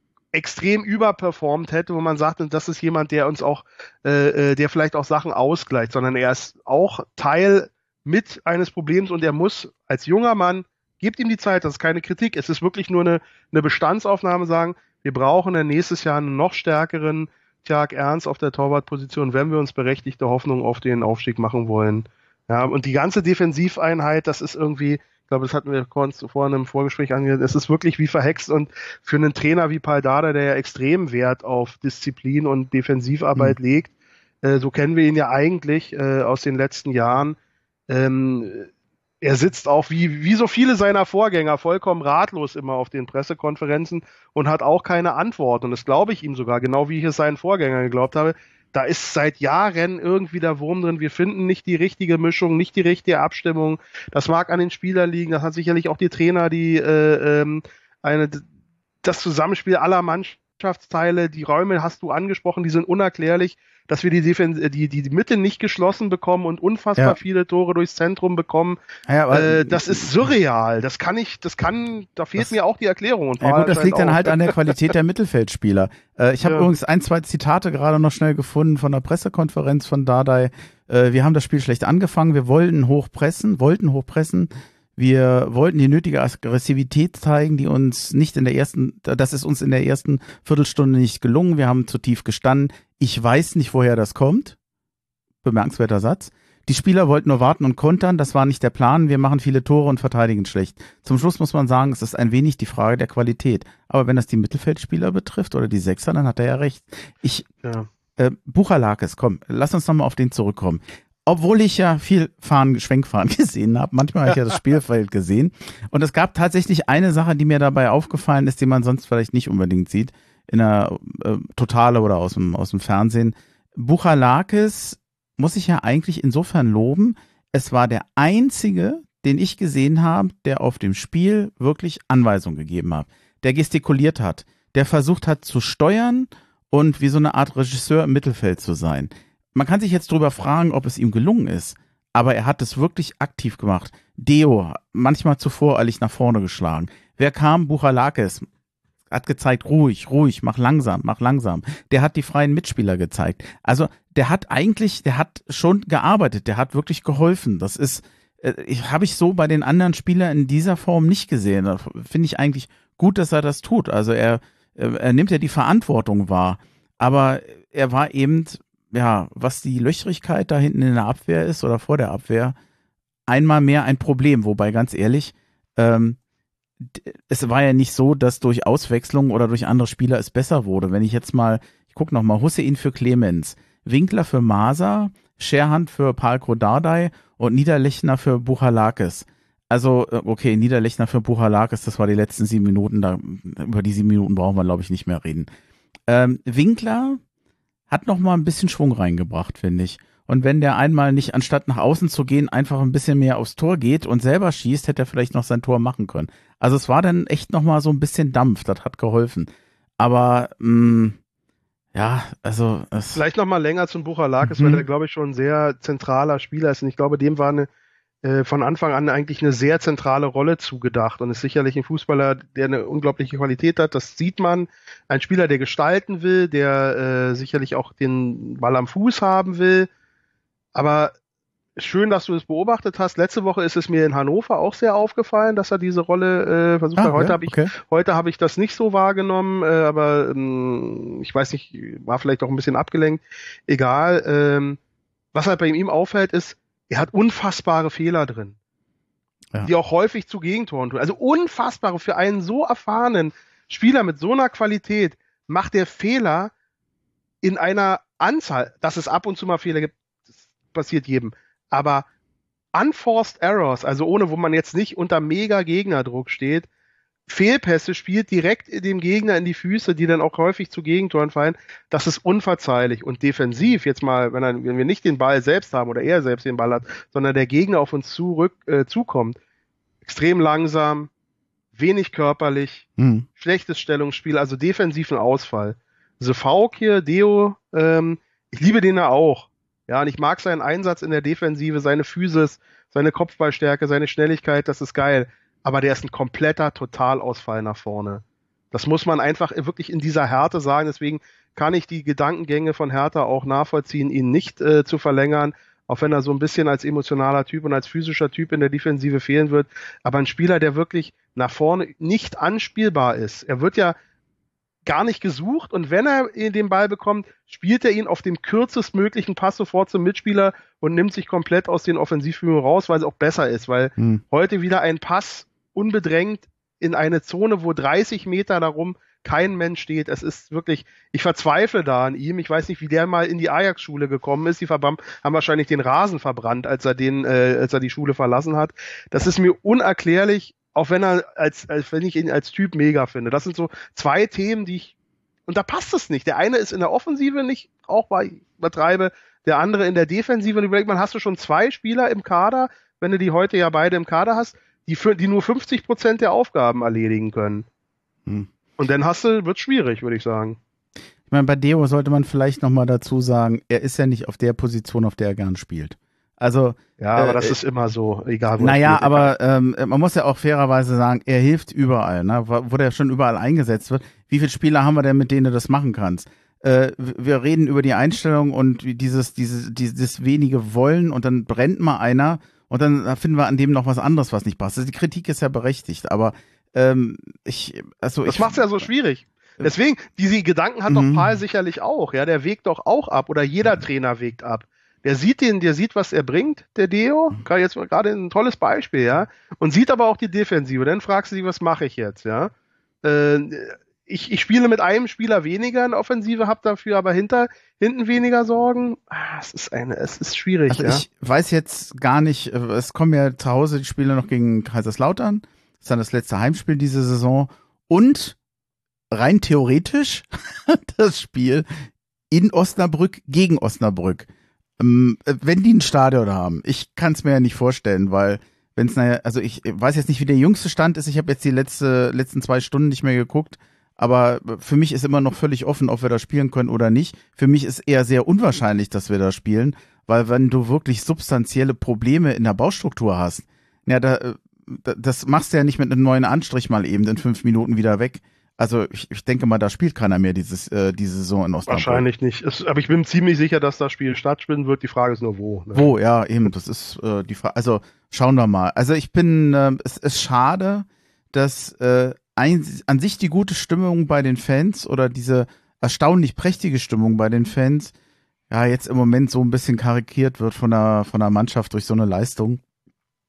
extrem überperformt hätte, wo man sagt, das ist jemand, der uns auch, äh, äh, der vielleicht auch Sachen ausgleicht, sondern er ist auch Teil mit eines Problems und er muss als junger Mann, gebt ihm die Zeit, das ist keine Kritik, es ist wirklich nur eine, eine Bestandsaufnahme, sagen, wir brauchen dann nächstes Jahr einen noch stärkeren Tjag Ernst auf der Torwartposition, wenn wir uns berechtigte Hoffnung auf den Aufstieg machen wollen. Ja, und die ganze Defensiveinheit, das ist irgendwie, ich glaube, das hatten wir vorhin im Vorgespräch angehört, es ist wirklich wie verhext und für einen Trainer wie Paul Dardai, der ja extrem Wert auf Disziplin und Defensivarbeit mhm. legt, äh, so kennen wir ihn ja eigentlich äh, aus den letzten Jahren. Ähm, er sitzt auch wie, wie so viele seiner Vorgänger vollkommen ratlos immer auf den Pressekonferenzen und hat auch keine Antwort. Und das glaube ich ihm sogar, genau wie ich es seinen Vorgängern geglaubt habe. Da ist seit Jahren irgendwie der Wurm drin. Wir finden nicht die richtige Mischung, nicht die richtige Abstimmung. Das mag an den Spielern liegen. Das hat sicherlich auch die Trainer, die äh, ähm, eine, das Zusammenspiel aller Mannschaftsteile, die Räume hast du angesprochen, die sind unerklärlich, dass wir die, Defen- die, die, die Mitte nicht geschlossen bekommen und unfassbar Ja. viele Tore durchs Zentrum bekommen. Ja, aber, äh, das ist surreal. Das kann ich, das kann, da fehlt das, mir auch die Erklärung. Und ja gut, das liegt auch. dann halt an der Qualität der Mittelfeldspieler. Äh, ich habe Ja. übrigens ein, zwei Zitate gerade noch schnell gefunden von der Pressekonferenz von Dardai. Äh, wir haben das Spiel schlecht angefangen, wir wollten hochpressen, wollten hochpressen. Wir wollten die nötige Aggressivität zeigen, die uns nicht in der ersten, das ist uns in der ersten Viertelstunde nicht gelungen. Wir haben zu tief gestanden. Ich weiß nicht, woher das kommt. Bemerkenswerter Satz. Die Spieler wollten nur warten und kontern. Das war nicht der Plan. Wir machen viele Tore und verteidigen schlecht. Zum Schluss muss man sagen, es ist ein wenig die Frage der Qualität. Aber wenn das die Mittelfeldspieler betrifft oder die Sechser, dann hat er ja recht. Ich, Ja. äh, Buchalakis, komm, lass uns nochmal auf den zurückkommen. Obwohl ich ja viel Fahren, Schwenkfahren gesehen habe, manchmal habe ich ja das Spielfeld gesehen. Und es gab tatsächlich eine Sache, die mir dabei aufgefallen ist, die man sonst vielleicht nicht unbedingt sieht, in der äh, Totale oder aus dem, aus dem Fernsehen. Buchalakis muss ich ja eigentlich insofern loben, es war der einzige, den ich gesehen habe, der auf dem Spiel wirklich Anweisungen gegeben hat, der gestikuliert hat, der versucht hat zu steuern und wie so eine Art Regisseur im Mittelfeld zu sein. Man kann sich jetzt drüber fragen, ob es ihm gelungen ist, aber er hat es wirklich aktiv gemacht. Deo, manchmal zu voreilig nach vorne geschlagen. Wer kam? Buchalakis. Hat gezeigt, ruhig, ruhig, mach langsam, mach langsam. Der hat die freien Mitspieler gezeigt. Also der hat eigentlich, der hat schon gearbeitet, der hat wirklich geholfen. Das ist, äh, habe ich so bei den anderen Spielern in dieser Form nicht gesehen. Da finde ich eigentlich gut, dass er das tut. Also er, er nimmt ja die Verantwortung wahr. Aber er war eben, ja, was die Löchrigkeit da hinten in der Abwehr ist oder vor der Abwehr, einmal mehr ein Problem. Wobei, ganz ehrlich, ähm, es war ja nicht so, dass durch Auswechslung oder durch andere Spieler es besser wurde. Wenn ich jetzt mal, ich gucke nochmal, Hussein für Clemens, Winkler für Masa, Scherhand für Palko Dardai und Niederlechner für Buchalakis. Also, okay, Niederlechner für Buchalakis, das war die letzten sieben Minuten, da, über die sieben Minuten brauchen wir, glaube ich, nicht mehr reden. Ähm, Winkler hat noch mal ein bisschen Schwung reingebracht, finde ich. Und wenn der einmal nicht, anstatt nach außen zu gehen, einfach ein bisschen mehr aufs Tor geht und selber schießt, hätte er vielleicht noch sein Tor machen können. Also es war dann echt noch mal so ein bisschen Dampf, das hat geholfen. Aber, mh, ja, also... Es Vielleicht noch mal länger zum Buchalakis, Mhm. weil er, glaube ich, schon ein sehr zentraler Spieler ist. Und ich glaube, dem war eine, äh, von Anfang an eigentlich eine sehr zentrale Rolle zugedacht und ist sicherlich ein Fußballer, der eine unglaubliche Qualität hat. Das sieht man. Ein Spieler, der gestalten will, der äh, sicherlich auch den Ball am Fuß haben will. Aber schön, dass du es beobachtet hast. Letzte Woche ist es mir in Hannover auch sehr aufgefallen, dass er diese Rolle äh, versucht Ah, hat. Heute ja, habe ich, okay. heute habe ich das nicht so wahrgenommen, äh, aber ähm, ich weiß nicht, war vielleicht auch ein bisschen abgelenkt. Egal. Ähm, was halt bei ihm auffällt, ist, er hat unfassbare Fehler drin, Ja. die auch häufig zu Gegentoren tun. Also unfassbare für einen so erfahrenen Spieler mit so einer Qualität macht der Fehler in einer Anzahl, dass es ab und zu mal Fehler gibt, das passiert jedem. Aber unforced errors, also ohne, wo man jetzt nicht unter mega Gegnerdruck steht, Fehlpässe spielt direkt dem Gegner in die Füße, die dann auch häufig zu Gegentoren fallen, das ist unverzeihlich. Und defensiv, jetzt mal, wenn, er, wenn wir nicht den Ball selbst haben oder er selbst den Ball hat, sondern der Gegner auf uns zurück, äh, zukommt, extrem langsam, wenig körperlich, Mhm. schlechtes Stellungsspiel, also defensiven Ausfall. The Fauk hier, Deo, ähm, ich liebe den ja auch. Ja, und ich mag seinen Einsatz in der Defensive, seine Physis, seine Kopfballstärke, seine Schnelligkeit, das ist geil. Aber der ist ein kompletter Totalausfall nach vorne. Das muss man einfach wirklich in dieser Härte sagen. Deswegen kann ich die Gedankengänge von Hertha auch nachvollziehen, ihn nicht äh, zu verlängern, auch wenn er so ein bisschen als emotionaler Typ und als physischer Typ in der Defensive fehlen wird. Aber ein Spieler, der wirklich nach vorne nicht anspielbar ist. Er wird ja gar nicht gesucht und wenn er den Ball bekommt, spielt er ihn auf dem kürzestmöglichen Pass sofort zum Mitspieler und nimmt sich komplett aus den Offensivführungen raus, weil es auch besser ist, weil Mhm. heute wieder ein Pass unbedrängt in eine Zone, wo dreißig Meter darum kein Mensch steht. Es ist wirklich, ich verzweifle da an ihm. Ich weiß nicht, wie der mal in die Ajax-Schule gekommen ist. Die verbrannt, haben wahrscheinlich den Rasen verbrannt, als er den, äh, als er die Schule verlassen hat. Das ist mir unerklärlich, auch wenn er als, als wenn ich ihn als Typ mega finde. Das sind so zwei Themen, die ich, und da passt es nicht. Der eine ist in der Offensive nicht, auch weil ich übertreibe, der andere in der Defensive. Und überlegt man, hast du schon zwei Spieler im Kader, wenn du die heute ja beide im Kader hast, die, für, die nur fünfzig Prozent der Aufgaben erledigen können. Hm. Und dann hast du, wird schwierig, würde ich sagen. Ich meine, bei Deo sollte man vielleicht nochmal dazu sagen, er ist ja nicht auf der Position, auf der er gern spielt. Also, Ja, aber äh, das ist immer so, egal wo naja, er spielt. aber ähm, man muss ja auch fairerweise sagen, er hilft überall, ne? Wo wo der schon überall eingesetzt wird. Wie viele Spieler haben wir denn, mit denen du das machen kannst? Äh, wir reden über die Einstellung und dieses, dieses, dieses wenige Wollen und dann brennt mal einer und dann finden wir an dem noch was anderes, was nicht passt. Also die Kritik ist ja berechtigt, aber ähm, ich, also Das ich. macht's ja so schwierig. Deswegen, diese Gedanken hat doch Mhm. Paul sicherlich auch, ja, der wägt doch auch ab oder jeder Trainer wägt ab. Der sieht den, der sieht, was er bringt, der Deo, gerade jetzt mal gerade ein tolles Beispiel, ja, und sieht aber auch die Defensive. Dann fragst du dich, was mache ich jetzt, ja? Äh, ich, ich spiele mit einem Spieler weniger in der Offensive, habe dafür aber hinter, hinten weniger Sorgen. Ah, es ist eine, es ist schwierig, Also ja. ich weiß jetzt gar nicht, äh, es kommen ja zu Hause die Spiele noch gegen Kaiserslautern. Das ist dann das letzte Heimspiel diese Saison. Und rein theoretisch das Spiel in Osnabrück gegen Osnabrück. Ähm, wenn die ein Stadion haben. Ich kann es mir ja nicht vorstellen, weil wenn es, naja, also ich weiß jetzt nicht, wie der jüngste Stand ist. Ich habe jetzt die letzte, letzten zwei Stunden nicht mehr geguckt. Aber für mich ist immer noch völlig offen, ob wir da spielen können oder nicht. Für mich ist eher sehr unwahrscheinlich, dass wir da spielen, weil wenn du wirklich substanzielle Probleme in der Baustruktur hast, ja, da, das machst du ja nicht mit einem neuen Anstrich mal eben in fünf Minuten wieder weg. Also ich, ich denke mal, da spielt keiner mehr dieses, äh, diese Saison in Osnabrück. Wahrscheinlich nicht. Es, aber ich bin ziemlich sicher, dass das Spiel stattfinden wird. Die Frage ist nur wo. Ne? Wo, ja, eben, das ist äh, die Frage. Also schauen wir mal. Also ich bin, äh, es ist schade, dass äh, ein, an sich die gute Stimmung bei den Fans oder diese erstaunlich prächtige Stimmung bei den Fans ja jetzt im Moment so ein bisschen karikiert wird von der, von der Mannschaft durch so eine Leistung.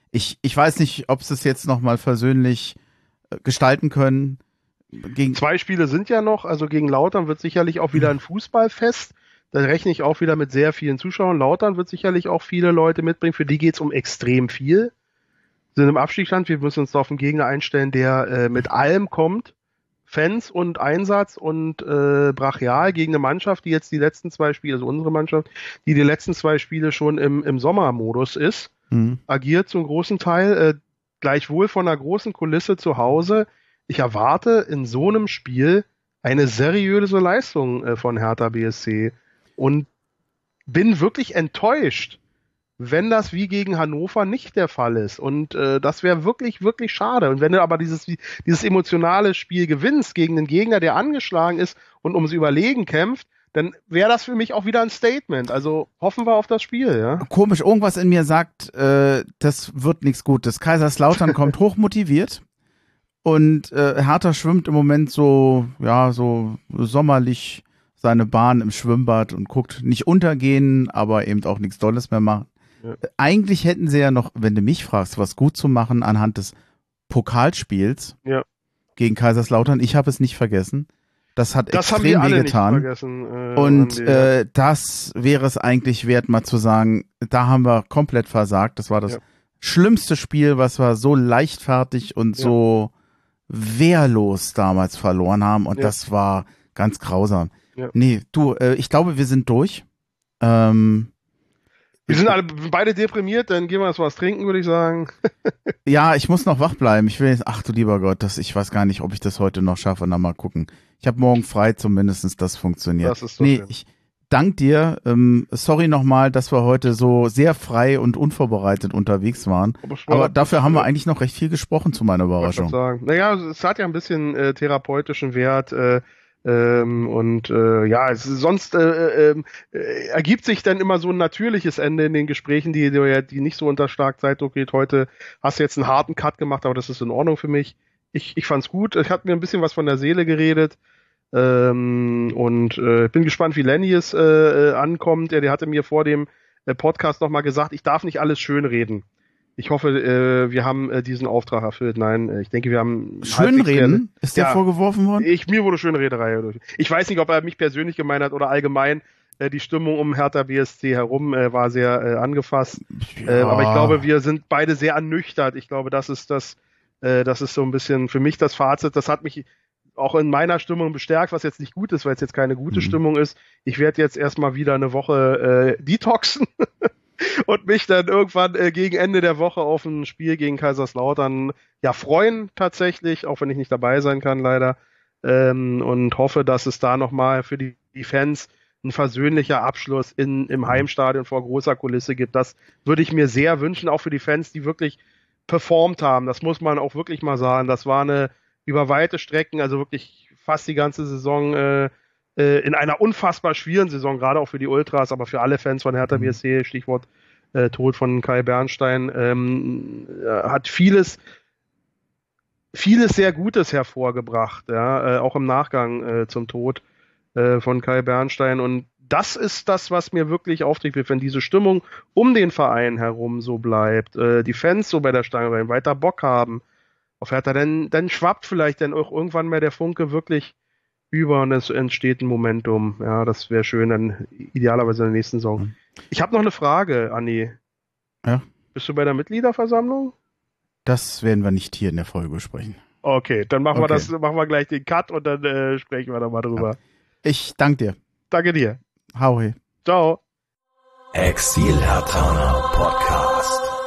Ich, ich weiß nicht, ob sie es jetzt nochmal versöhnlich äh, gestalten können. Gegen Zwei Spiele sind ja noch, also gegen Lautern wird sicherlich auch wieder ein Fußballfest. Da rechne ich auch wieder mit sehr vielen Zuschauern. Lautern wird sicherlich auch viele Leute mitbringen. Für die geht's um extrem viel. Wir sind im Abstiegsstand, wir müssen uns da auf einen Gegner einstellen, der äh, mit allem kommt. Fans und Einsatz und äh, brachial gegen eine Mannschaft, die jetzt die letzten zwei Spiele, also unsere Mannschaft, die die letzten zwei Spiele schon im, im Sommermodus ist, mhm. agiert zum großen Teil, äh, gleichwohl von einer großen Kulisse zu Hause. Ich erwarte in so einem Spiel eine seriöse Leistung äh, von Hertha B S C und bin wirklich enttäuscht, wenn das wie gegen Hannover nicht der Fall ist. Und äh, das wäre wirklich, wirklich schade. Und wenn du aber dieses, dieses emotionale Spiel gewinnst gegen einen Gegner, der angeschlagen ist und ums Überlegen kämpft, dann wäre das für mich auch wieder ein Statement. Also hoffen wir auf das Spiel. Ja? Komisch, irgendwas in mir sagt, äh, das wird nichts Gutes. Kaiserslautern kommt hochmotiviert und äh, Hertha schwimmt im Moment so, ja, so sommerlich seine Bahn im Schwimmbad und guckt nicht untergehen, aber eben auch nichts Dolles mehr machen. Ja. Eigentlich hätten sie ja noch, wenn du mich fragst, was gut zu machen anhand des Pokalspiels ja. gegen Kaiserslautern. Ich habe es nicht vergessen. Das hat das extrem wehgetan. Äh, und äh, das wäre es eigentlich wert, mal zu sagen, da haben wir komplett versagt. Das war das ja. schlimmste Spiel, was wir so leichtfertig und ja. so wehrlos damals verloren haben. Und ja. das war ganz grausam. Ja. Nee, du, äh, ich glaube, wir sind durch. Ähm, Wir sind alle beide deprimiert, dann gehen wir jetzt was trinken, würde ich sagen. Ja, ich muss noch wach bleiben. Ich will jetzt, ach du lieber Gott, das, ich weiß gar nicht, ob ich das heute noch schaffe. Na, mal gucken. Ich habe morgen frei, zumindest das funktioniert. Das ist so nee, schön. Ich danke dir. Ähm, sorry nochmal, dass wir heute so sehr frei und unvorbereitet unterwegs waren. Aber, Aber dafür haben wir eigentlich noch recht viel gesprochen, zu meiner Überraschung. Sagen. Naja, es hat ja ein bisschen äh, therapeutischen Wert. Äh, Ähm, und äh, ja, es, sonst äh, äh, äh, ergibt sich dann immer so ein natürliches Ende in den Gesprächen, die, die, die nicht so unter stark Zeitdruck geht. Heute hast du jetzt einen harten Cut gemacht, aber das ist in Ordnung für mich. Ich, ich fand's gut. Ich habe mir ein bisschen was von der Seele geredet. Ähm, und äh, bin gespannt, wie Lenny es äh, ankommt. Der, der hatte mir vor dem äh, Podcast nochmal gesagt, ich darf nicht alles schönreden. Ich hoffe, äh, wir haben äh, diesen Auftrag erfüllt. Nein, äh, ich denke, wir haben... Schönreden? Ist der ja, vorgeworfen worden? Ich, mir wurde Schönrederei. Ich weiß nicht, ob er mich persönlich gemeint hat oder allgemein. Äh, die Stimmung um Hertha B S C herum äh, war sehr äh, angefasst. Ja. Äh, aber ich glaube, wir sind beide sehr ernüchtert. Ich glaube, das ist das, äh, das ist so ein bisschen für mich das Fazit. Das hat mich auch in meiner Stimmung bestärkt, was jetzt nicht gut ist, weil es jetzt keine gute mhm. Stimmung ist. Ich werde jetzt erstmal wieder eine Woche äh, detoxen. Und mich dann irgendwann äh, gegen Ende der Woche auf ein Spiel gegen Kaiserslautern ja freuen tatsächlich, auch wenn ich nicht dabei sein kann leider. Ähm, und hoffe, dass es da nochmal für die, die Fans ein versöhnlicher Abschluss in, im Heimstadion vor großer Kulisse gibt. Das würde ich mir sehr wünschen, auch für die Fans, die wirklich performt haben. Das muss man auch wirklich mal sagen. Das war eine über weite Strecken, also wirklich fast die ganze Saison äh, in einer unfassbar schwierigen Saison, gerade auch für die Ultras, aber für alle Fans von Hertha B S C, Stichwort äh, Tod von Kai Bernstein, ähm, hat vieles vieles sehr Gutes hervorgebracht, ja, äh, auch im Nachgang äh, zum Tod äh, von Kai Bernstein. Und das ist das, was mir wirklich aufträgt, wenn diese Stimmung um den Verein herum so bleibt, äh, die Fans so bei der Stange bleiben, weiter Bock haben auf Hertha, dann, dann schwappt vielleicht dann auch irgendwann mal der Funke wirklich über und es entsteht ein Momentum. Ja, das wäre schön, dann idealerweise in der nächsten Saison. Ich habe noch eine Frage, Anni. Ja? Bist du bei der Mitgliederversammlung? Das werden wir nicht hier in der Folge besprechen. Okay, dann machen okay. wir das, machen wir gleich den Cut und dann äh, sprechen wir da mal drüber. Ja. Ich danke dir. Danke dir. Hau he. Ciao. Exil Hertha Podcast.